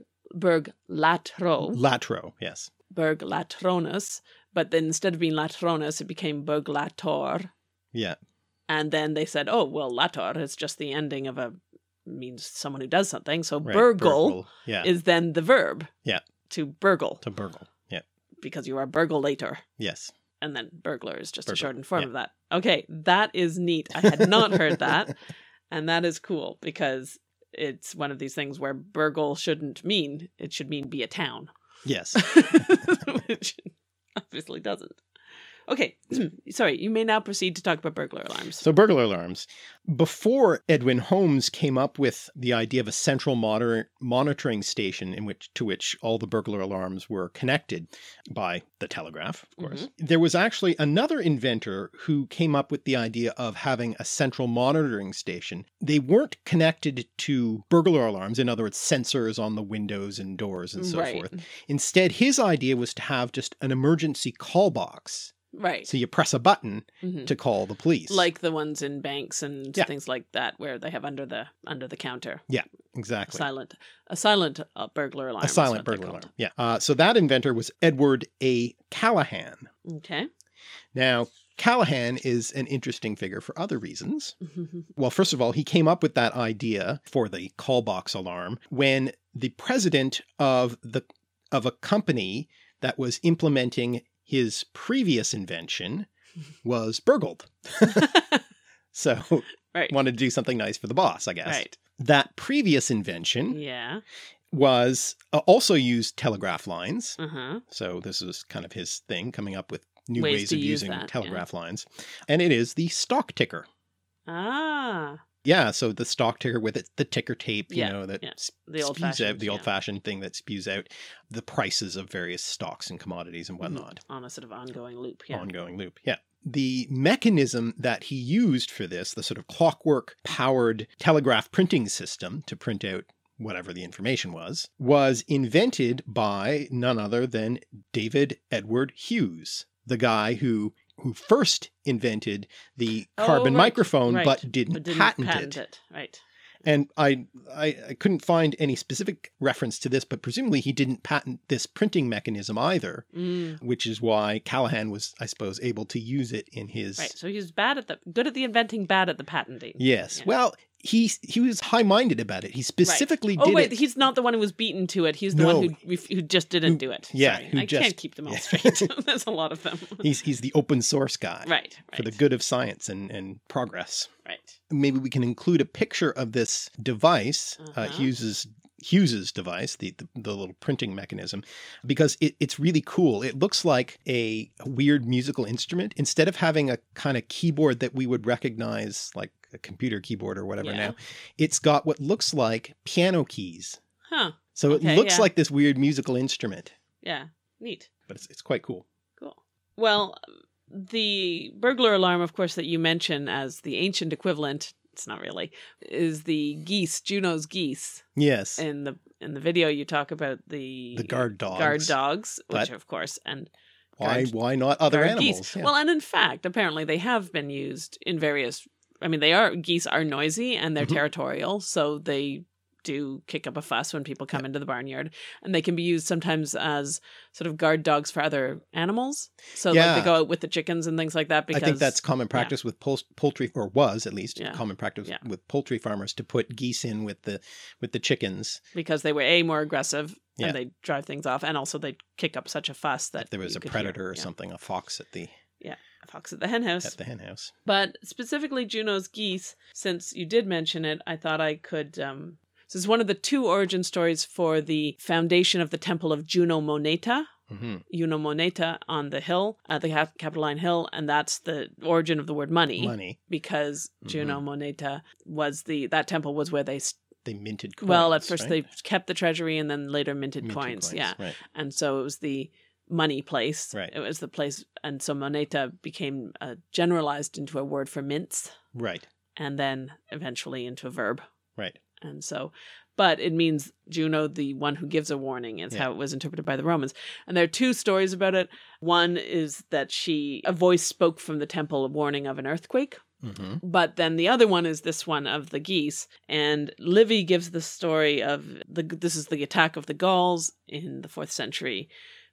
S2: latro.
S1: Latro, yes.
S2: Burg latronus. But then instead of being latronus, it became burg lator.
S1: Yeah.
S2: And then they said, oh, well, lator is just the ending of means someone who does something. So
S1: Right.
S2: burgle is then the verb.
S1: Yeah.
S2: To burgle.
S1: To burgle. Yeah.
S2: Because you are burgulator.
S1: Yes.
S2: And then burglar is just a
S1: Burglar,
S2: shortened form of that. Okay, that is neat. I had not heard that. And that is cool because it's one of these things where burgle shouldn't mean, it should mean be a town.
S1: Yes.
S2: Which obviously doesn't. Okay, sorry, you may now proceed to talk about burglar alarms.
S1: So burglar alarms. Before Edwin Holmes came up with the idea of a central monitoring station to which all the burglar alarms were connected by the telegraph, of course, there was actually another inventor who came up with the idea of having a central monitoring station. They weren't connected to burglar alarms, in other words, sensors on the windows and doors and so forth. Instead, his idea was to have just an emergency call box.
S2: Right.
S1: So you press a button to call the police.
S2: Like the ones in banks and things like that where they have under the counter.
S1: Yeah, exactly.
S2: A silent burglar alarm.
S1: A silent burglar alarm. Yeah. So that inventor was Edward A. Callahan.
S2: Okay.
S1: Now, Callahan is an interesting figure for other reasons. Well, first of all, he came up with that idea for the call box alarm when the president of a company that was implementing his previous invention was burgled. So wanted to do something nice for the boss, I guess.
S2: Right.
S1: That previous invention was also used telegraph lines. So this was kind of his thing, coming up with new ways of using telegraph lines. And it is the stock ticker.
S2: Ah.
S1: Yeah, so the stock ticker with the ticker tape, that
S2: the
S1: spews out, the old-fashioned thing that spews out the prices of various stocks and commodities and whatnot.
S2: On a sort of ongoing loop,
S1: Ongoing loop, yeah. The mechanism that he used for this, the sort of clockwork-powered telegraph printing system to print out whatever the information was invented by none other than David Edward Hughes, the guy who first invented the carbon microphone, but didn't patent it.
S2: Right.
S1: And I couldn't find any specific reference to this, but presumably he didn't patent this printing mechanism either, which is why Callahan was, I suppose, able to use it in his...
S2: Right, so he was good at the inventing, bad at the patenting.
S1: Yes. Yeah. Well, he was high-minded about it. He specifically did it.
S2: He's not the one who was beaten to it. He's the one who just didn't do it.
S1: Yeah.
S2: Sorry. I can't keep them all straight. There's a lot of them.
S1: He's the open source guy.
S2: Right.
S1: For the good of science and progress.
S2: Right.
S1: Maybe we can include a picture of this device, Hughes's device, the little printing mechanism, because it's really cool. It looks like a weird musical instrument. Instead of having a kind of keyboard that we would recognize, like a computer keyboard or whatever now, it's got what looks like piano keys.
S2: Huh.
S1: So it looks like this weird musical instrument.
S2: Yeah. Neat.
S1: But it's quite cool.
S2: Cool. Well, the burglar alarm, of course, that you mention as the ancient equivalent, it's not really, is the geese, Juno's geese.
S1: Yes.
S2: In the video you talk about the
S1: guard dogs.
S2: Guard dogs, which of course, and
S1: why not other animals?
S2: Yeah. Well, and in fact, apparently they have been used in various, geese are noisy and they're territorial, so they do kick up a fuss when people come into the barnyard, and they can be used sometimes as sort of guard dogs for other animals. So like they go out with the chickens and things like that. Because
S1: I think that's common practice with poultry, or was at least common practice with poultry farmers, to put geese in with the chickens, because
S2: they were more aggressive and they drive things off, and also they kick up such a fuss that
S1: if there was a predator or something, a fox at the
S2: a fox at the hen house.
S1: At the hen house.
S2: But specifically Juno's geese, since you did mention it, I thought I could. This is one of the two origin stories for the foundation of the temple of Juno Moneta. Juno Moneta on the hill, the Capitoline Hill, and that's the origin of the word money. Because Juno Moneta was that temple was where they
S1: minted coins.
S2: Well, at first they kept the treasury and then later minted coins. Yeah.
S1: Right.
S2: And so it was the money place.
S1: Right.
S2: It was the place, and so moneta became generalized into a word for mints.
S1: Right.
S2: And then eventually into a verb.
S1: Right.
S2: And so, but it means Juno, the one who gives a warning, is how it was interpreted by the Romans. And there are two stories about it. One is that a voice spoke from the temple, a warning of an earthquake. But then the other one is this one of the geese. And Livy gives the story of this is the attack of the Gauls in the 4th century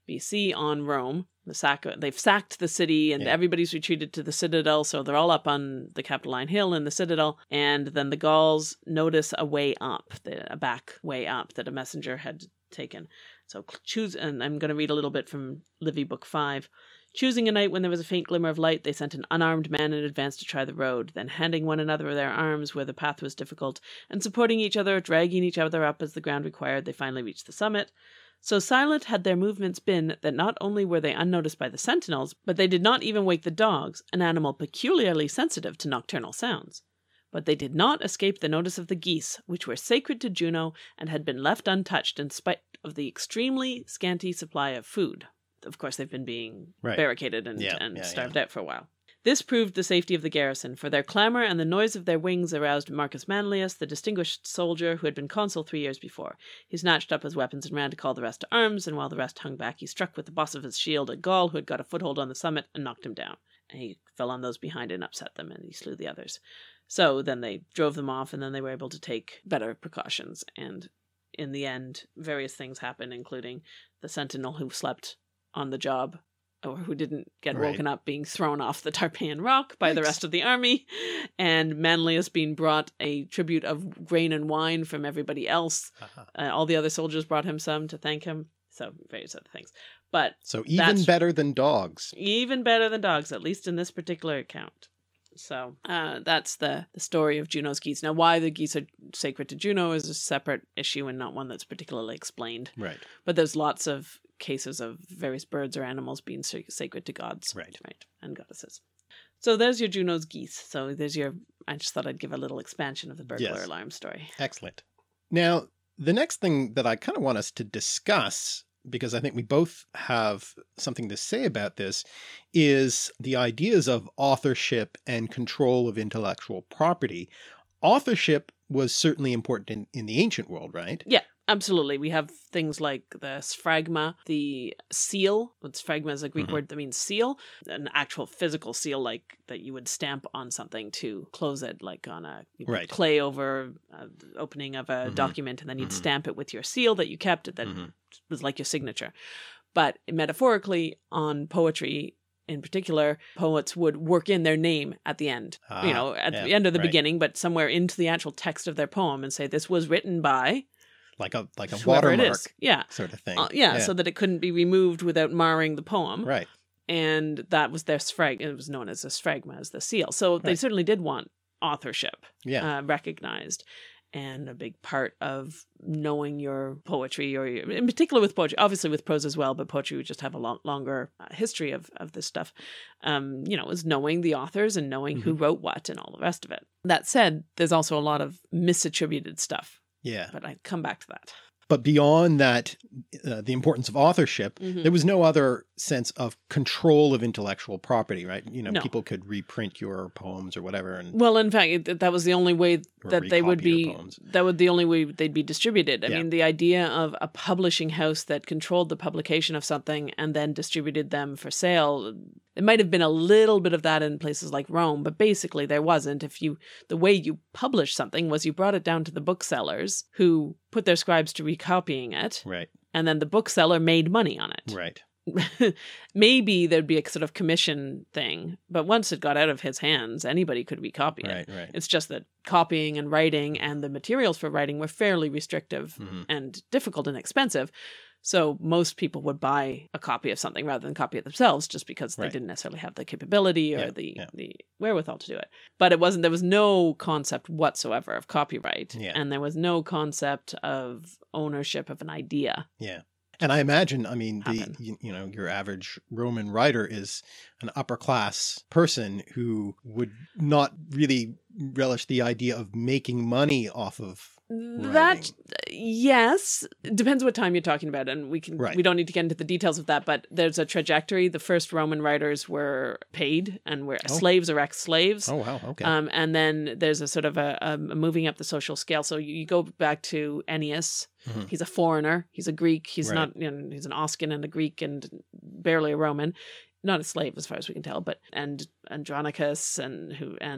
S2: BC on Rome. They've sacked the city and everybody's retreated to the citadel, so they're all up on the Capitoline Hill in the citadel, and then the Gauls notice a way up, a back way up that a messenger had taken. So and I'm going to read a little bit from Livy Book 5. Choosing a night when there was a faint glimmer of light, they sent an unarmed man in advance to try the road, then handing one another their arms where the path was difficult, and supporting each other, dragging each other up as the ground required, they finally reached the summit. So silent had their movements been that not only were they unnoticed by the sentinels, but they did not even wake the dogs, an animal peculiarly sensitive to nocturnal sounds. But they did not escape the notice of the geese, which were sacred to Juno and had been left untouched in spite of the extremely scanty supply of food. Of course, they've been being barricaded and starved out for a while. This proved the safety of the garrison, for their clamour and the noise of their wings aroused Marcus Manlius, the distinguished soldier who had been consul 3 years before. He snatched up his weapons and ran to call the rest to arms, and while the rest hung back, he struck with the boss of his shield a Gaul who had got a foothold on the summit and knocked him down. And he fell on those behind and upset them, and he slew the others. So then they drove them off, and then they were able to take better precautions. And in the end, various things happened, including the sentinel who slept on the job, or who didn't get woken up, being thrown off the Tarpeian Rock by the rest of the army, and Manlius being brought a tribute of grain and wine from everybody else. All the other soldiers brought him some to thank him. So various other things. But
S1: so even better than dogs.
S2: Even better than dogs, at least in this particular account. So that's the story of Juno's geese. Now, why the geese are sacred to Juno is a separate issue and not one that's particularly explained.
S1: Right.
S2: But there's lots of cases of various birds or animals being sacred to gods.
S1: Right.
S2: And goddesses. So there's your Juno's geese. So there's I just thought I'd give a little expansion of the burglar alarm story.
S1: Excellent. Now, the next thing that I kind of want us to discuss, because I think we both have something to say about this, is the ideas of authorship and control of intellectual property. Authorship was certainly important in the ancient world, right?
S2: Yeah, absolutely. We have things like the sphagma, the seal. Sphagma is a Greek word that means seal, an actual physical seal, like that you would stamp on something to close it, like on a clay over the opening of a document, and then you'd stamp it with your seal that you kept that was like your signature. But metaphorically, on poetry in particular, poets would work in their name at the end, at the end or the beginning, but somewhere into the actual text of their poem and say, this was written by...
S1: Like a watermark sort of thing.
S2: So that it couldn't be removed without marring the poem.
S1: Right.
S2: And that was their sphregma. It was known as a sphregma, as the seal. So they certainly did want authorship recognized. And a big part of knowing your poetry, or in particular with poetry, obviously with prose as well, but poetry would just have a longer history of this stuff, is knowing the authors and knowing who wrote what and all the rest of it. That said, there's also a lot of misattributed stuff.
S1: Yeah.
S2: But I'd come back to that.
S1: But beyond that, the importance of authorship, there was no other sense of control of intellectual property, right? People could reprint your poems or whatever. And
S2: well, in fact, that was the only way that they would be, the only way they'd be distributed. I mean, the idea of a publishing house that controlled the publication of something and then distributed them for sale, it might have been a little bit of that in places like Rome, but basically there wasn't. The way you published something was you brought it down to the booksellers who put their scribes to recopying it.
S1: Right.
S2: And then the bookseller made money on it.
S1: Right.
S2: Maybe there'd be a sort of commission thing, but once it got out of his hands, anybody could recopy it.
S1: Right.
S2: It's just that copying and writing and the materials for writing were fairly restrictive and difficult and expensive. So most people would buy a copy of something rather than copy it themselves, just because they didn't necessarily have the capability or the wherewithal to do it. But there was no concept whatsoever of copyright, and there was no concept of ownership of an idea.
S1: Yeah. And I imagine, your average Roman writer is an upper class person who would not really relish the idea of making money off of writing.
S2: That, yes, depends what time you're talking about, and we don't need to get into the details of that, but there's a trajectory. The first Roman writers were paid and were slaves or ex-slaves.
S1: Oh, wow, okay.
S2: And then there's a sort of a moving up the social scale. So you go back to Ennius. He's a foreigner. He's a Greek. He's not, he's an Oscan and a Greek and barely a Roman. Not a slave as far as we can tell, and Andronicus and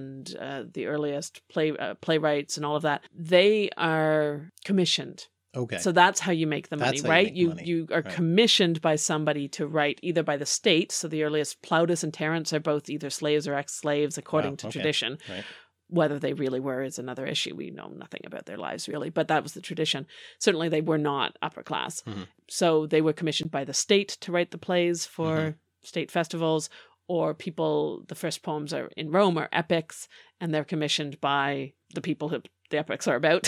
S2: the earliest playwrights and all of that, they are commissioned.
S1: Okay.
S2: So that's how you make the money, right? You are
S1: right.
S2: commissioned by somebody to write, either by the state. So the earliest Plautus and Terence are both either slaves or ex-slaves according to tradition.
S1: Right.
S2: Whether they really were is another issue. We know nothing about their lives really, but that was the tradition. Certainly they were not upper class. So they were commissioned by the state to write the plays for state festivals, or the first poems are in Rome are epics, and they're commissioned by the people who the epics are about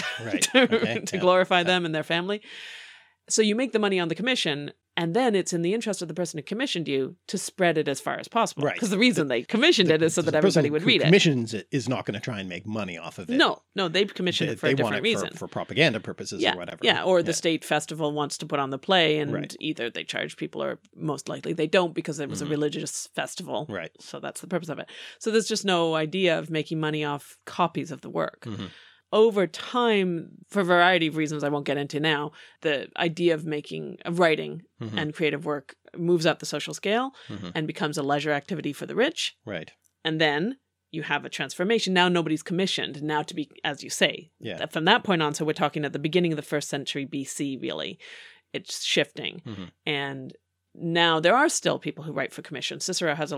S2: to glorify them and their family. So you make the money on the commission, and then it's in the interest of the person who commissioned you to spread it as far as possible. Right. Because the reason they commissioned it is so that everybody would read it.
S1: The person who commissions it is not going to try and make money off of it.
S2: No, they've commissioned it for a different reason.
S1: For propaganda purposes or whatever.
S2: Yeah, or the state festival wants to put on the play, and either they charge people or most likely they don't, because it was a religious festival.
S1: Right.
S2: So that's the purpose of it. So there's just no idea of making money off copies of the work. Over time, for a variety of reasons I won't get into now, the idea of writing and creative work moves up the social scale and becomes a leisure activity for the rich.
S1: Right.
S2: And then you have a transformation. Now nobody's commissioned. Now to be, as you say, from that point on, so we're talking at the beginning of the 1st century BC, really, it's shifting. And now there are still people who write for commission. Cicero has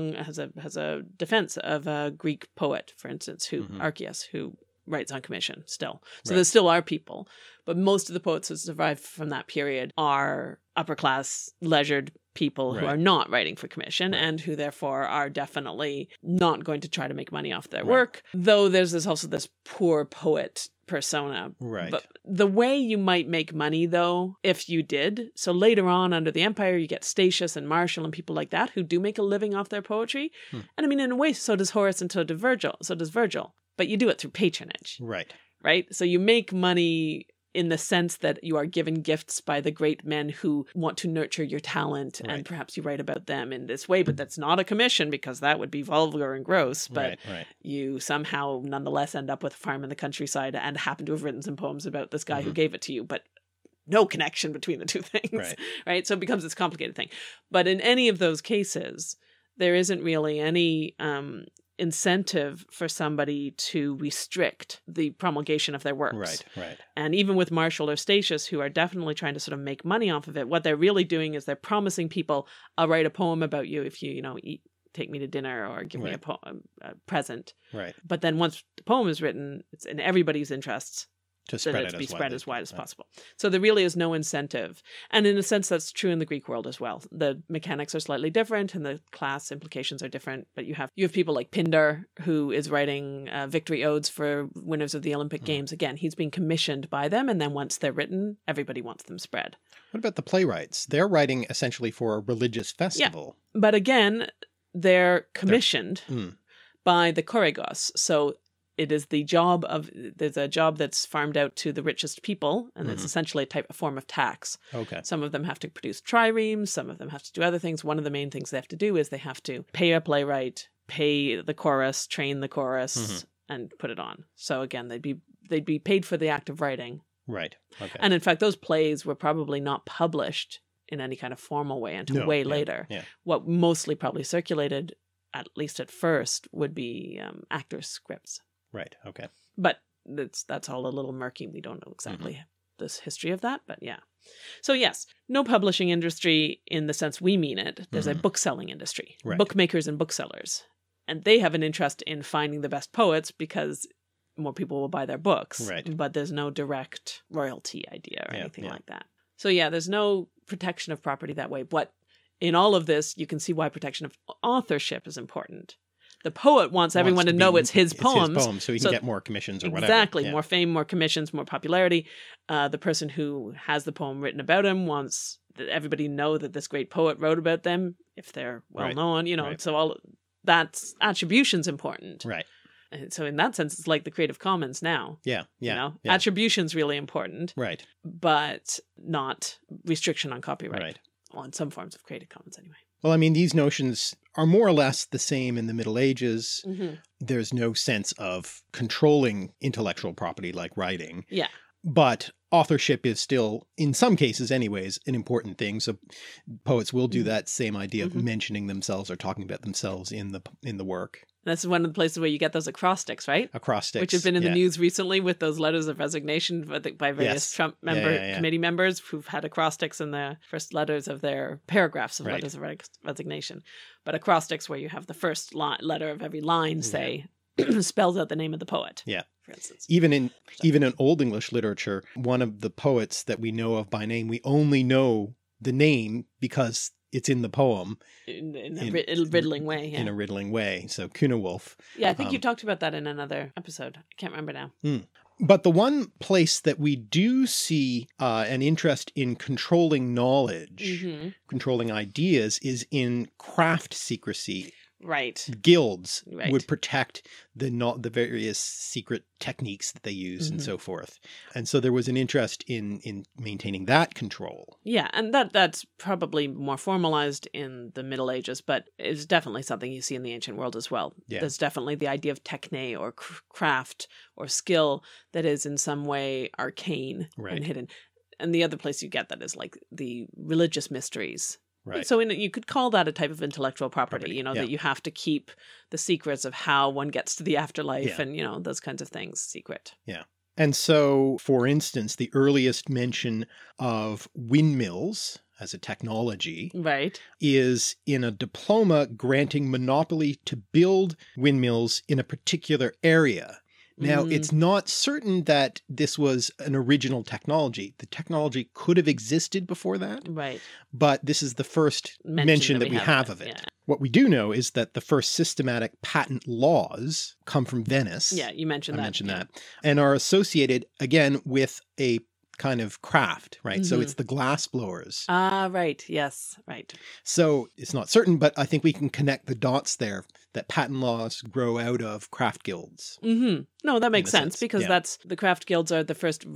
S2: a defense of a Greek poet, for instance, Archias, who writes on commission still. So there still are people, but most of the poets who survived from that period are upper class, leisured people who are not writing for commission and who therefore are definitely not going to try to make money off their work. Though there's also this poor poet persona.
S1: Right.
S2: But the way you might make money, though, if you did, so later on under the empire, you get Statius and Martial and people like that who do make a living off their poetry. And I mean, in a way, so does Horace and so does Virgil. But you do it through patronage. Right? So you make money in the sense that you are given gifts by the great men who want to nurture your talent, and perhaps you write about them in this way, but that's not a commission because that would be vulgar and gross. But you somehow nonetheless end up with a farm in the countryside and happen to have written some poems about this guy who gave it to you, but no connection between the two things. Right? So it becomes this complicated thing. But in any of those cases, there isn't really any incentive for somebody to restrict the promulgation of their works.
S1: Right, right.
S2: And even with Marshall or Statius, who are definitely trying to sort of make money off of it, what they're really doing is they're promising people, I'll write a poem about you if you, take me to dinner or give me a present.
S1: Right.
S2: But then once the poem is written, it's in everybody's interests
S1: To spread
S2: that
S1: it
S2: it be
S1: as
S2: spread
S1: widely.
S2: as wide as
S1: Right.
S2: possible. So there really is no incentive. And in a sense, that's true in the Greek world as well. The mechanics are slightly different and the class implications are different. But you have people like Pindar, who is writing victory odes for winners of the Olympic Games. Again, he's being commissioned by them. And then once they're written, everybody wants them spread.
S1: What about the playwrights? They're writing essentially for a religious festival.
S2: But again, they're commissioned by the choregos. So it is there's a job that's farmed out to the richest people, and it's essentially a form of tax.
S1: Okay.
S2: Some of them have to produce triremes, some of them have to do other things. One of the main things they have to do is they have to pay a playwright, pay the chorus, train the chorus, and put it on. So again, they'd be paid for the act of writing.
S1: Right. Okay.
S2: And in fact, those plays were probably not published in any kind of formal way until way later.
S1: Yeah.
S2: What mostly probably circulated, at least at first, would be actors' scripts.
S1: Right. Okay.
S2: But that's all a little murky. We don't know exactly this history of that, but yeah. So yes, no publishing industry in the sense we mean it. There's a bookselling industry,
S1: Right.
S2: bookmakers and booksellers. And they have an interest in finding the best poets because more people will buy their books.
S1: Right.
S2: But there's no direct royalty idea or anything
S1: yeah.
S2: like that. So yeah, there's no protection of property that way. But in all of this, you can see why protection of authorship is important. The poet wants everyone to know it's his poems.
S1: So he can get more commissions or whatever.
S2: Exactly.
S1: Yeah.
S2: More fame, more commissions, more popularity. The person who has the poem written about him wants everybody to know that this great poet wrote about them, if they're well known,
S1: Right.
S2: So all that's attribution's important.
S1: Right.
S2: And so in that sense, it's like the Creative Commons now.
S1: Yeah. Yeah. yeah.
S2: Attribution's really important,
S1: Right.
S2: but not restriction on copyright.
S1: Right.
S2: Well, in some forms of Creative Commons anyway.
S1: Well, I mean, these notions are more or less the same in the Middle Ages.
S2: Mm-hmm.
S1: There's no sense of controlling intellectual property like writing.
S2: Yeah.
S1: But authorship is still, in some cases anyways, an important thing. So poets will do that same idea of mentioning themselves or talking about themselves in the work.
S2: That's one of the places where you get those acrostics, right?
S1: Acrostics.
S2: Which have been in the news recently with those letters of resignation by various Trump committee members who've had acrostics in the first letters of their paragraphs of letters of resignation. But acrostics where you have the first letter of every line, say, spells out the name of the poet.
S1: Yeah.
S2: For instance.
S1: Even in Old English literature, one of the poets that we know of by name, we only know the name because it's in the poem.
S2: In a riddling way, yeah.
S1: In a riddling way. So Cunewulf.
S2: Yeah, I think you talked about that in another episode. I can't remember now.
S1: But the one place that we do see an interest in controlling knowledge, controlling ideas, is in craft secrecy.
S2: Right.
S1: Guilds would protect the various secret techniques that they use and so forth. And so there was an interest in maintaining that control.
S2: Yeah, and that's probably more formalized in the Middle Ages, but it's definitely something you see in the ancient world as well.
S1: Yeah.
S2: There's definitely the idea of techne or craft or skill that is in some way arcane and hidden. And the other place you get that is like the religious mysteries.
S1: Right.
S2: So you could call that a type of intellectual property, that you have to keep the secrets of how one gets to the afterlife and, those kinds of things secret.
S1: Yeah. And so, for instance, the earliest mention of windmills as a technology is in a diploma granting monopoly to build windmills in a particular area. Now, it's not certain that this was an original technology. The technology could have existed before that.
S2: Right.
S1: But this is the first mention that we have of it.
S2: Yeah.
S1: What we do know is that the first systematic patent laws come from Venice.
S2: Yeah, you mentioned that.
S1: I mentioned that. And are associated, again, with a kind of craft, right? So it's the glass blowers.
S2: Ah, right. Yes, right.
S1: So it's not certain, but I think we can connect the dots there that patent laws grow out of craft guilds.
S2: No, that makes sense because that's the craft guilds are the first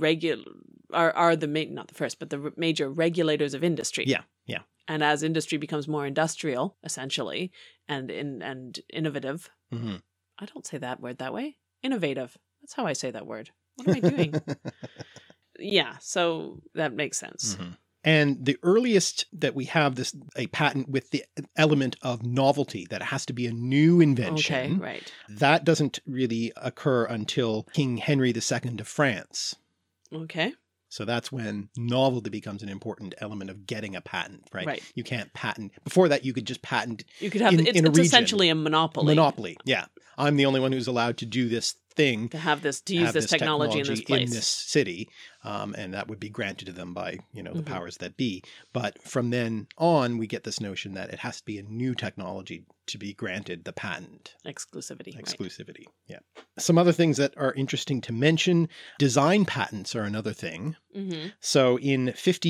S2: not the first, but the major regulators of industry.
S1: Yeah, yeah.
S2: And as industry becomes more industrial, essentially, and innovative, I don't say that word that way. Innovative. That's how I say that word. What am I doing? Yeah, so that makes sense.
S1: And the earliest that we have a patent with the element of novelty, that it has to be a new invention.
S2: Okay, right.
S1: That doesn't really occur until King Henry II of France.
S2: Okay.
S1: So that's when novelty becomes an important element of getting a patent, right?
S2: Right.
S1: You can't patent. Before that, you could just patent
S2: You could have
S1: in a
S2: it's
S1: region.
S2: essentially a monopoly.
S1: Monopoly, yeah. I'm the only one who's allowed to do this thing.
S2: To use this technology in this place.
S1: In this city. And that would be granted to them by, the powers that be. But from then on, we get this notion that it has to be a new technology to be granted the patent.
S2: Exclusivity.
S1: Exclusivity, yeah. Some other things that are interesting to mention, design patents are another thing.
S2: Mm-hmm.
S1: So in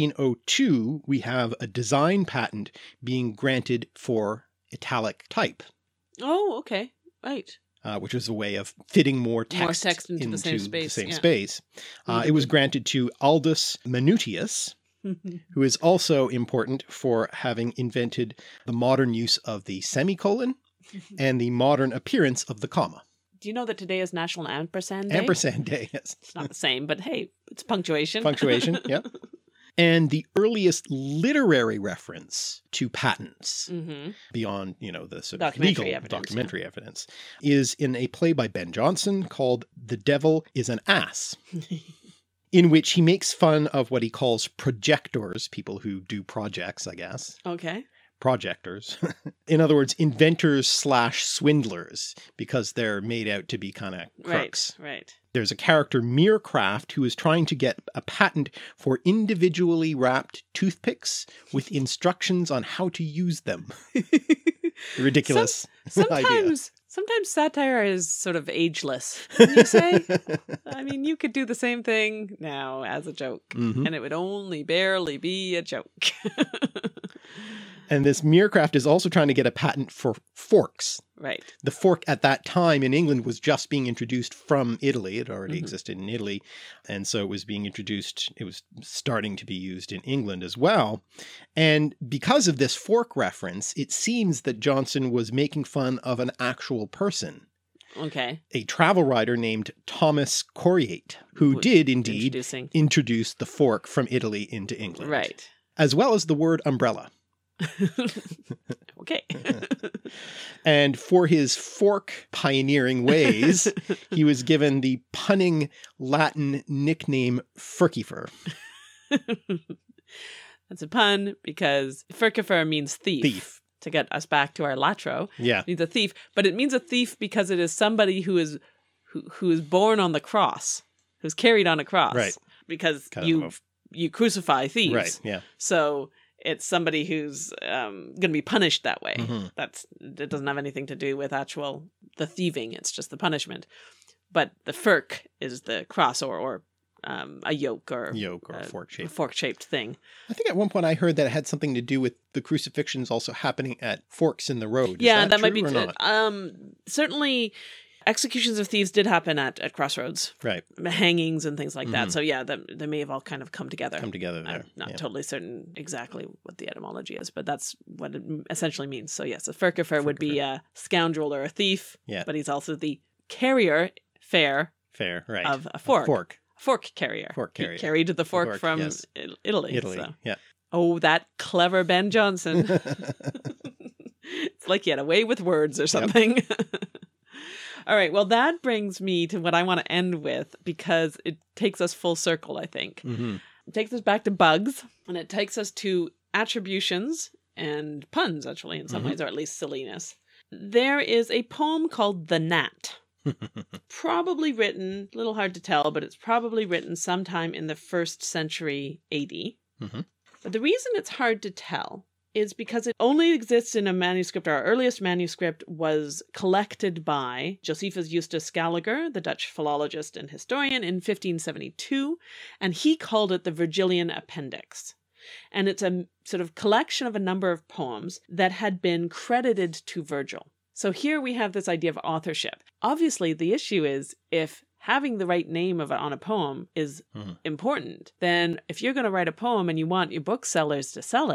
S1: 1502, we have a design patent being granted for italic type.
S2: Oh, okay. Right.
S1: Which was a way of fitting more text
S2: into the same space.
S1: Space. It was granted to Aldus Manutius, who is also important for having invented the modern use of the semicolon and the modern appearance of the comma.
S2: Do you know that today is National Ampersand Day?
S1: Ampersand Day, yes.
S2: It's not the same, but hey, it's punctuation.
S1: Punctuation, yeah. And the earliest literary reference to patents, beyond, the sort of legal documentary evidence, is in a play by Ben Jonson called The Devil is an Ass, in which he makes fun of what he calls projectors, people who do projects, I guess.
S2: Okay.
S1: Projectors. In other words, inventors/swindlers, because they're made out to be kind of crooks.
S2: Right.
S1: There's a character, Meercraft, who is trying to get a patent for individually wrapped toothpicks with instructions on how to use them. Ridiculous idea.
S2: Sometimes satire is sort of ageless, wouldn't you say? I mean, you could do the same thing now as a joke, and it would only barely be a joke.
S1: And this Meercraft is also trying to get a patent for forks.
S2: Right.
S1: The fork at that time in England was just being introduced from Italy. It already existed in Italy. And so it was being introduced. It was starting to be used in England as well. And because of this fork reference, it seems that Jonson was making fun of an actual person.
S2: Okay.
S1: A travel writer named Thomas Coryate, who did indeed introduce the fork from Italy into England.
S2: Right.
S1: As well as the word umbrella.
S2: Okay.
S1: And for his fork pioneering ways, he was given the punning Latin nickname Furcifer.
S2: That's a pun because Furcifer means thief. To get us back to our latro.
S1: Yeah.
S2: It means a thief, but it means a thief because it is somebody who is born on the cross, who's carried on a cross.
S1: Right.
S2: Because you crucify thieves.
S1: Right, yeah.
S2: So it's somebody who's going to be punished that way. It doesn't have anything to do with the thieving. It's just the punishment. But the furk is the cross or a yoke or
S1: a
S2: fork-shaped thing.
S1: I think at one point I heard that it had something to do with the crucifixions also happening at forks in the road.
S2: Yeah,
S1: that
S2: might be
S1: or not?
S2: Certainly. Executions of thieves did happen at crossroads.
S1: Right.
S2: Hangings and things like that. So yeah, they may have all kind of come together.
S1: There.
S2: I'm not totally certain exactly what the etymology is, but that's what it essentially means. So yes, a Furcifer would be a scoundrel or a thief, but he's also the carrier, right, of a fork. Fork carrier. He carried the fork from Italy. So.
S1: Yeah.
S2: Oh, that clever Ben Jonson. It's like he had a way with words or something. Yep. All right. Well, that brings me to what I want to end with because it takes us full circle, I think. It takes us back to bugs and it takes us to attributions and puns, actually, in some ways, or at least silliness. There is a poem called The Gnat. Probably written, a little hard to tell, but it's probably written sometime in the 1st century AD. But the reason it's hard to tell is because it only exists in a manuscript. Our earliest manuscript was collected by Josephus Justus Scaliger, the Dutch philologist and historian, in 1572, and he called it the Virgilian Appendix. And it's a sort of collection of a number of poems that had been credited to Virgil. So here we have this idea of authorship. Obviously, the issue is if having the right name on a poem is important, then if you're going to write a poem and you want your booksellers to sell it,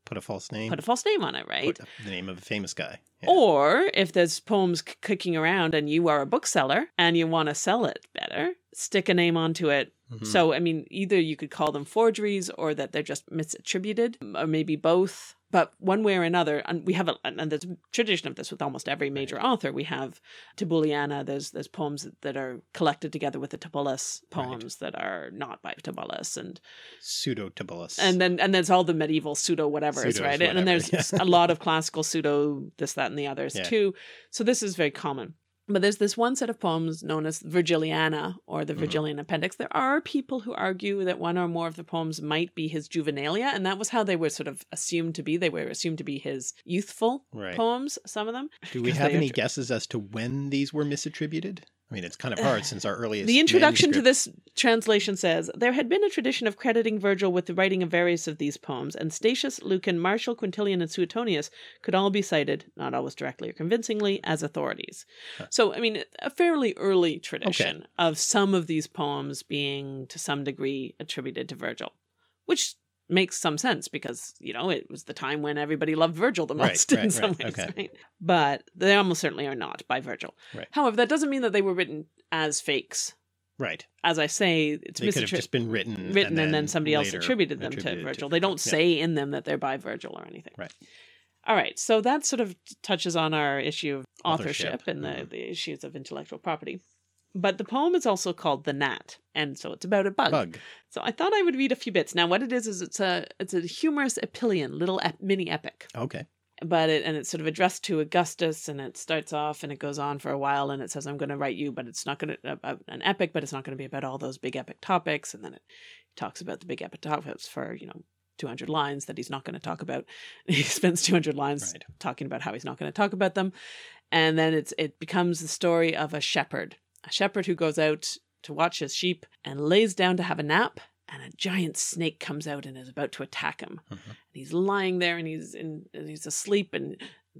S1: Put a false name.
S2: Put a false name on it, right?
S1: Put the name of a famous guy. Yeah.
S2: Or if there's poems kicking around and you are a bookseller and you want to sell it better, stick a name onto it. Mm-hmm. So, I mean, either you could call them forgeries or that they're just misattributed, or maybe both. But one way or another, and we have and there's a tradition of this with almost every major author. We have Tibullina. There's poems that are collected together with the Tibullus poems that are not by Tibullus, and
S1: pseudo Tibullus,
S2: and there's all the medieval pseudo whatevers, right? And then there's a lot of classical pseudo this, that, and the others too. So this is very common. But there's this one set of poems known as Virgiliana, or the Virgilian Appendix. There are people who argue that one or more of the poems might be his juvenilia, and that was how they were sort of assumed to be. They were assumed to be his youthful poems, some of them.
S1: Do we have any guesses as to when these were misattributed? I mean, it's kind of hard since our earliest
S2: The introduction to this translation says, there had been a tradition of crediting Virgil with the writing of various of these poems, and Statius, Lucan, Martial, Quintilian, and Suetonius could all be cited, not always directly or convincingly, as authorities. So, I mean, a fairly early tradition of some of these poems being, to some degree, attributed to Virgil, which makes some sense because, you know, it was the time when everybody loved Virgil the most in some ways, right? But they almost certainly are not by Virgil.
S1: Right.
S2: However, that doesn't mean that they were written as fakes.
S1: Right.
S2: As I say, it's
S1: they could have just been written
S2: and then somebody else attributed them to Virgil. They don't say in them that they're by Virgil or anything.
S1: Right.
S2: All right. So that sort of touches on our issue of authorship and the issues of intellectual property. But the poem is also called The Gnat, and so it's about a bug. So I thought I would read a few bits. Now, what it is it's a humorous epyllion, little mini epic.
S1: Okay.
S2: But it's sort of addressed to Augustus, and it starts off and it goes on for a while, and it says, I'm going to write you, but it's not going to an epic, but it's not going to be about all those big epic topics. And then it talks about the big epic topics for 200 lines that he's not going to talk about. He spends 200 lines talking about how he's not going to talk about them, and then it becomes the story of a shepherd who goes out to watch his sheep and lays down to have a nap, and a giant snake comes out and is about to attack him. And he's lying there and he's asleep, and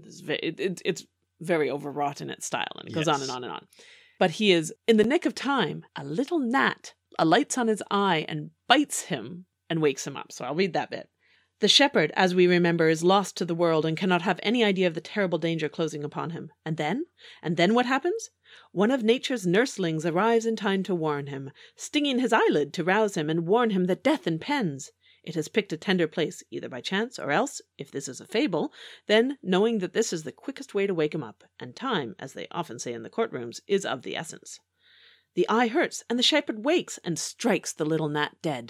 S2: it's very overwrought in its style, and it goes on and on and on. But he is in the nick of time. A little gnat alights on his eye and bites him and wakes him up. So I'll read that bit. The shepherd, as we remember, is lost to the world and cannot have any idea of the terrible danger closing upon him. And then what happens? One of nature's nurslings arrives in time to warn him, stinging his eyelid to rouse him and warn him that death impends. It has picked a tender place, either by chance or else, if this is a fable, then knowing that this is the quickest way to wake him up, and time, as they often say in the courtrooms, is of the essence. The eye hurts, and the shepherd wakes and strikes the little gnat dead.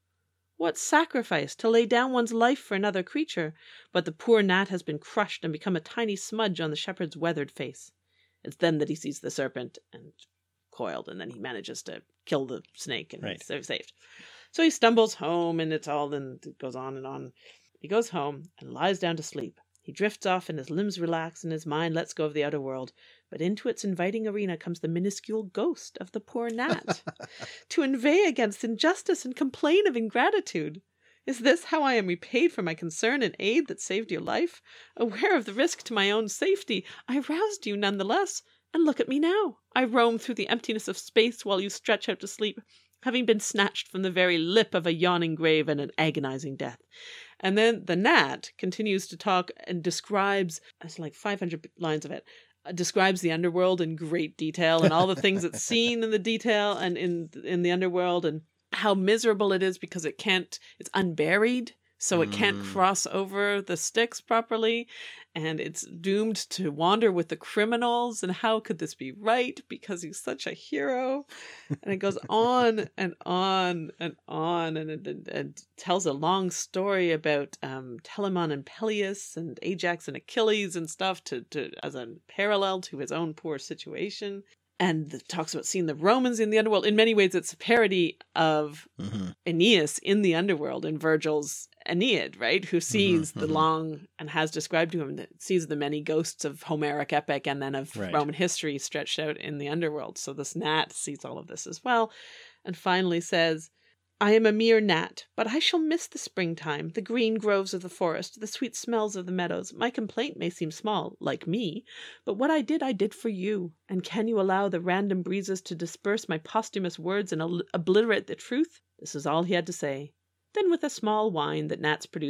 S2: What sacrifice to lay down one's life for another creature, but the poor gnat has been crushed and become a tiny smudge on the shepherd's weathered face. It's then that he sees the serpent and coiled, and then he manages to kill the snake, and he's saved. So he stumbles home, and it goes on and on. He goes home and lies down to sleep. He drifts off, and his limbs relax, and his mind lets go of the outer world. But into its inviting arena comes the minuscule ghost of the poor gnat, to inveigh against injustice and complain of ingratitude. Is this how I am repaid for my concern and aid that saved your life? Aware of the risk to my own safety, I roused you none the less. And look at me now. I roam through the emptiness of space while you stretch out to sleep, having been snatched from the very lip of a yawning grave and an agonizing death. And then the gnat continues to talk and describes, it's like 500 lines of it, describes the underworld in great detail and all the things it's seen in the detail and in the underworld, and how miserable it is because it's unburied, so it can't cross over the Styx properly, and it's doomed to wander with the criminals, and how could this be right because he's such a hero? And it goes on and on and on, and it tells a long story about Telamon and Peleus and Ajax and Achilles and stuff to as a parallel to his own poor situation. And talks about seeing the Romans in the underworld. In many ways, it's a parody of Aeneas in the underworld in Virgil's Aeneid, right? Who sees the long, and has described to him, that sees the many ghosts of Homeric epic and then of Roman history stretched out in the underworld. So this gnat sees all of this as well. And finally says, I am a mere gnat, but I shall miss the springtime, the green groves of the forest, the sweet smells of the meadows. My complaint may seem small, like me, but what I did for you. And can you allow the random breezes to disperse my posthumous words and obliterate the truth? This is all he had to say. Then with a small whine that gnats produce,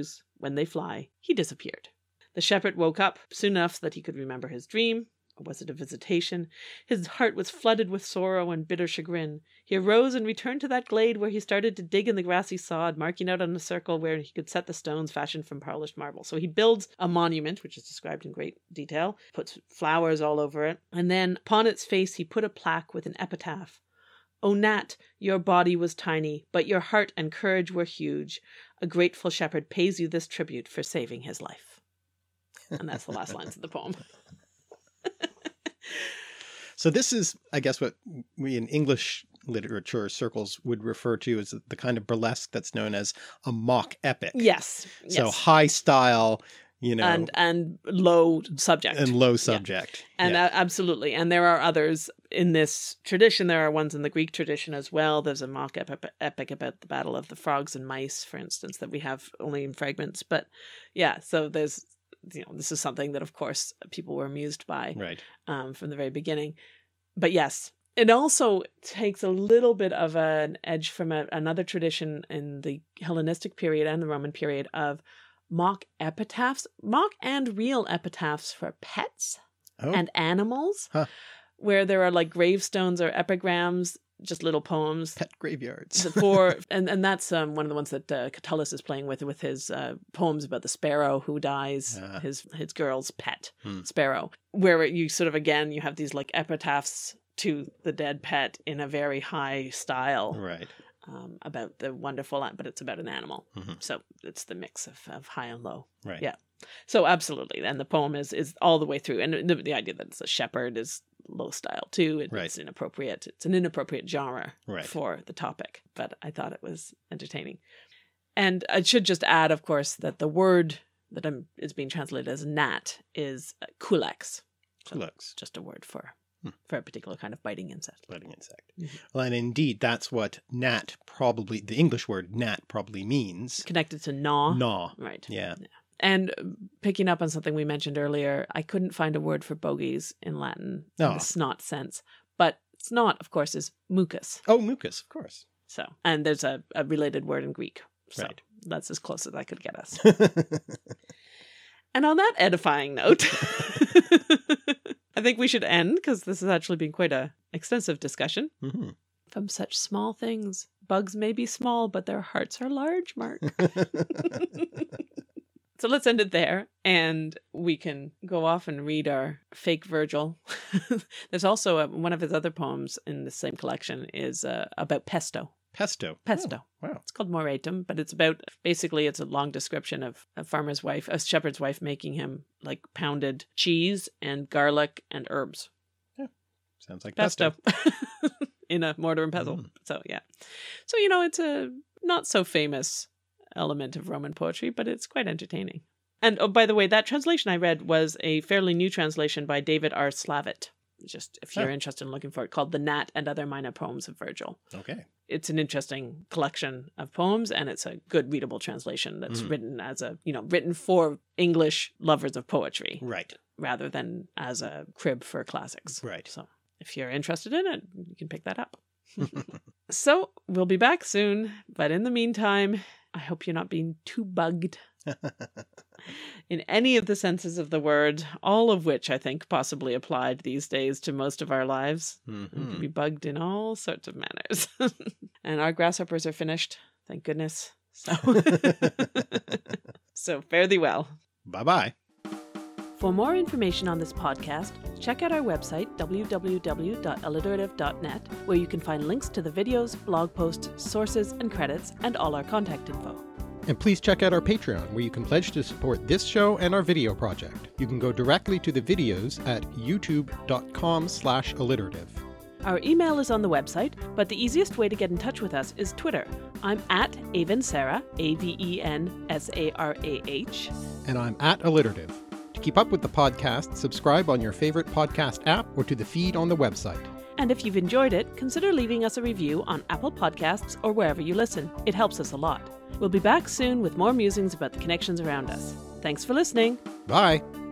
S2: when they fly, he disappeared. The shepherd woke up soon enough that he could remember his dream. Or was it a visitation? His heart was flooded with sorrow and bitter chagrin. He arose and returned to that glade where he started to dig in the grassy sod, marking out on a circle where he could set the stones fashioned from polished marble. So he builds a monument, which is described in great detail, puts flowers all over it, and then upon its face he put a plaque with an epitaph. O Nat, your body was tiny, but your heart and courage were huge. A grateful shepherd pays you this tribute for saving his life. And that's the last lines of the poem.
S1: So this is, I guess, what we in English literature circles would refer to as the kind of burlesque that's known as a mock epic.
S2: Yes.
S1: So high style, you know.
S2: And low subject.
S1: And low subject.
S2: Yeah. And absolutely. And there are others in this tradition. There are ones in the Greek tradition as well. There's a mock epic about the Battle of the Frogs and Mice, for instance, that we have only in fragments. But yeah, so there's, this is something that, of course, people were amused by from the very beginning. But yes, it also takes a little bit of an edge from another tradition in the Hellenistic period and the Roman period of mock epitaphs, mock and real epitaphs for pets and animals, where there are like gravestones or epigrams, just little poems.
S1: Pet graveyards.
S2: and that's one of the ones that Catullus is playing with his poems about the sparrow who dies, his girl's pet, sparrow, where you sort of, again, you have these like epitaphs to the dead pet in a very high style.
S1: Right.
S2: About the wonderful, but it's about an animal. Mm-hmm. So it's the mix of high and low.
S1: Right.
S2: Yeah. So absolutely. And the poem is all the way through. And the idea that it's a shepherd is low style too. It's inappropriate. It's an inappropriate genre for the topic. But I thought it was entertaining. And I should just add, of course, that the word that is being translated as gnat is culex. So
S1: Culex.
S2: Just a word for a particular kind of biting insect.
S1: Mm-hmm. Well, and indeed, that's what gnat probably, the English word gnat probably means.
S2: Connected to gnaw.
S1: Gnaw.
S2: Right.
S1: Yeah.
S2: And picking up on something we mentioned earlier, I couldn't find a word for bogies in Latin in the snot sense. But snot, of course, is mucus.
S1: Oh, mucus, of course.
S2: So, and there's a related word in Greek. So that's as close as I could get us. And on that edifying note, I think we should end, because this has actually been quite an extensive discussion. Mm-hmm. From such small things, bugs may be small, but their hearts are large, Mark. So let's end it there, and we can go off and read our fake Virgil. There's also one of his other poems in the same collection is about pesto.
S1: Pesto.
S2: Oh,
S1: wow.
S2: It's called Moretum, but it's about, basically it's a long description of a farmer's wife, a shepherd's wife, making him like pounded cheese and garlic and herbs.
S1: Yeah. Sounds like pesto.
S2: In a mortar and pestle. So yeah. So, it's a not so famous element of Roman poetry, but it's quite entertaining. And oh, by the way, that translation I read was a fairly new translation by David R. Slavitt. Just if you're interested in looking for it, called The Gnat and Other Minor Poems of Virgil.
S1: Okay.
S2: It's an interesting collection of poems, and it's a good readable translation that's written as written for English lovers of poetry.
S1: Right.
S2: Rather than as a crib for classics.
S1: Right.
S2: So if you're interested in it, you can pick that up. So we'll be back soon, but in the meantime, I hope you're not being too bugged in any of the senses of the word, all of which I think possibly applied these days to most of our lives. Mm-hmm. We can be bugged in all sorts of manners. And our grasshoppers are finished, thank goodness. So fare thee well.
S1: Bye-bye.
S2: For more information on this podcast, check out our website, www.alliterative.net, where you can find links to the videos, blog posts, sources, and credits, and all our contact info.
S3: And please check out our Patreon, where you can pledge to support this show and our video project. You can go directly to the videos at youtube.com/alliterative.
S2: Our email is on the website, but the easiest way to get in touch with us is Twitter. I'm at Avensarah, AVENSARAH.
S3: And I'm at Alliterative. To keep up with the podcast, subscribe on your favorite podcast app or to the feed on the website.
S2: And if you've enjoyed it, consider leaving us a review on Apple Podcasts or wherever you listen. It helps us a lot. We'll be back soon with more musings about the connections around us. Thanks for listening.
S3: Bye.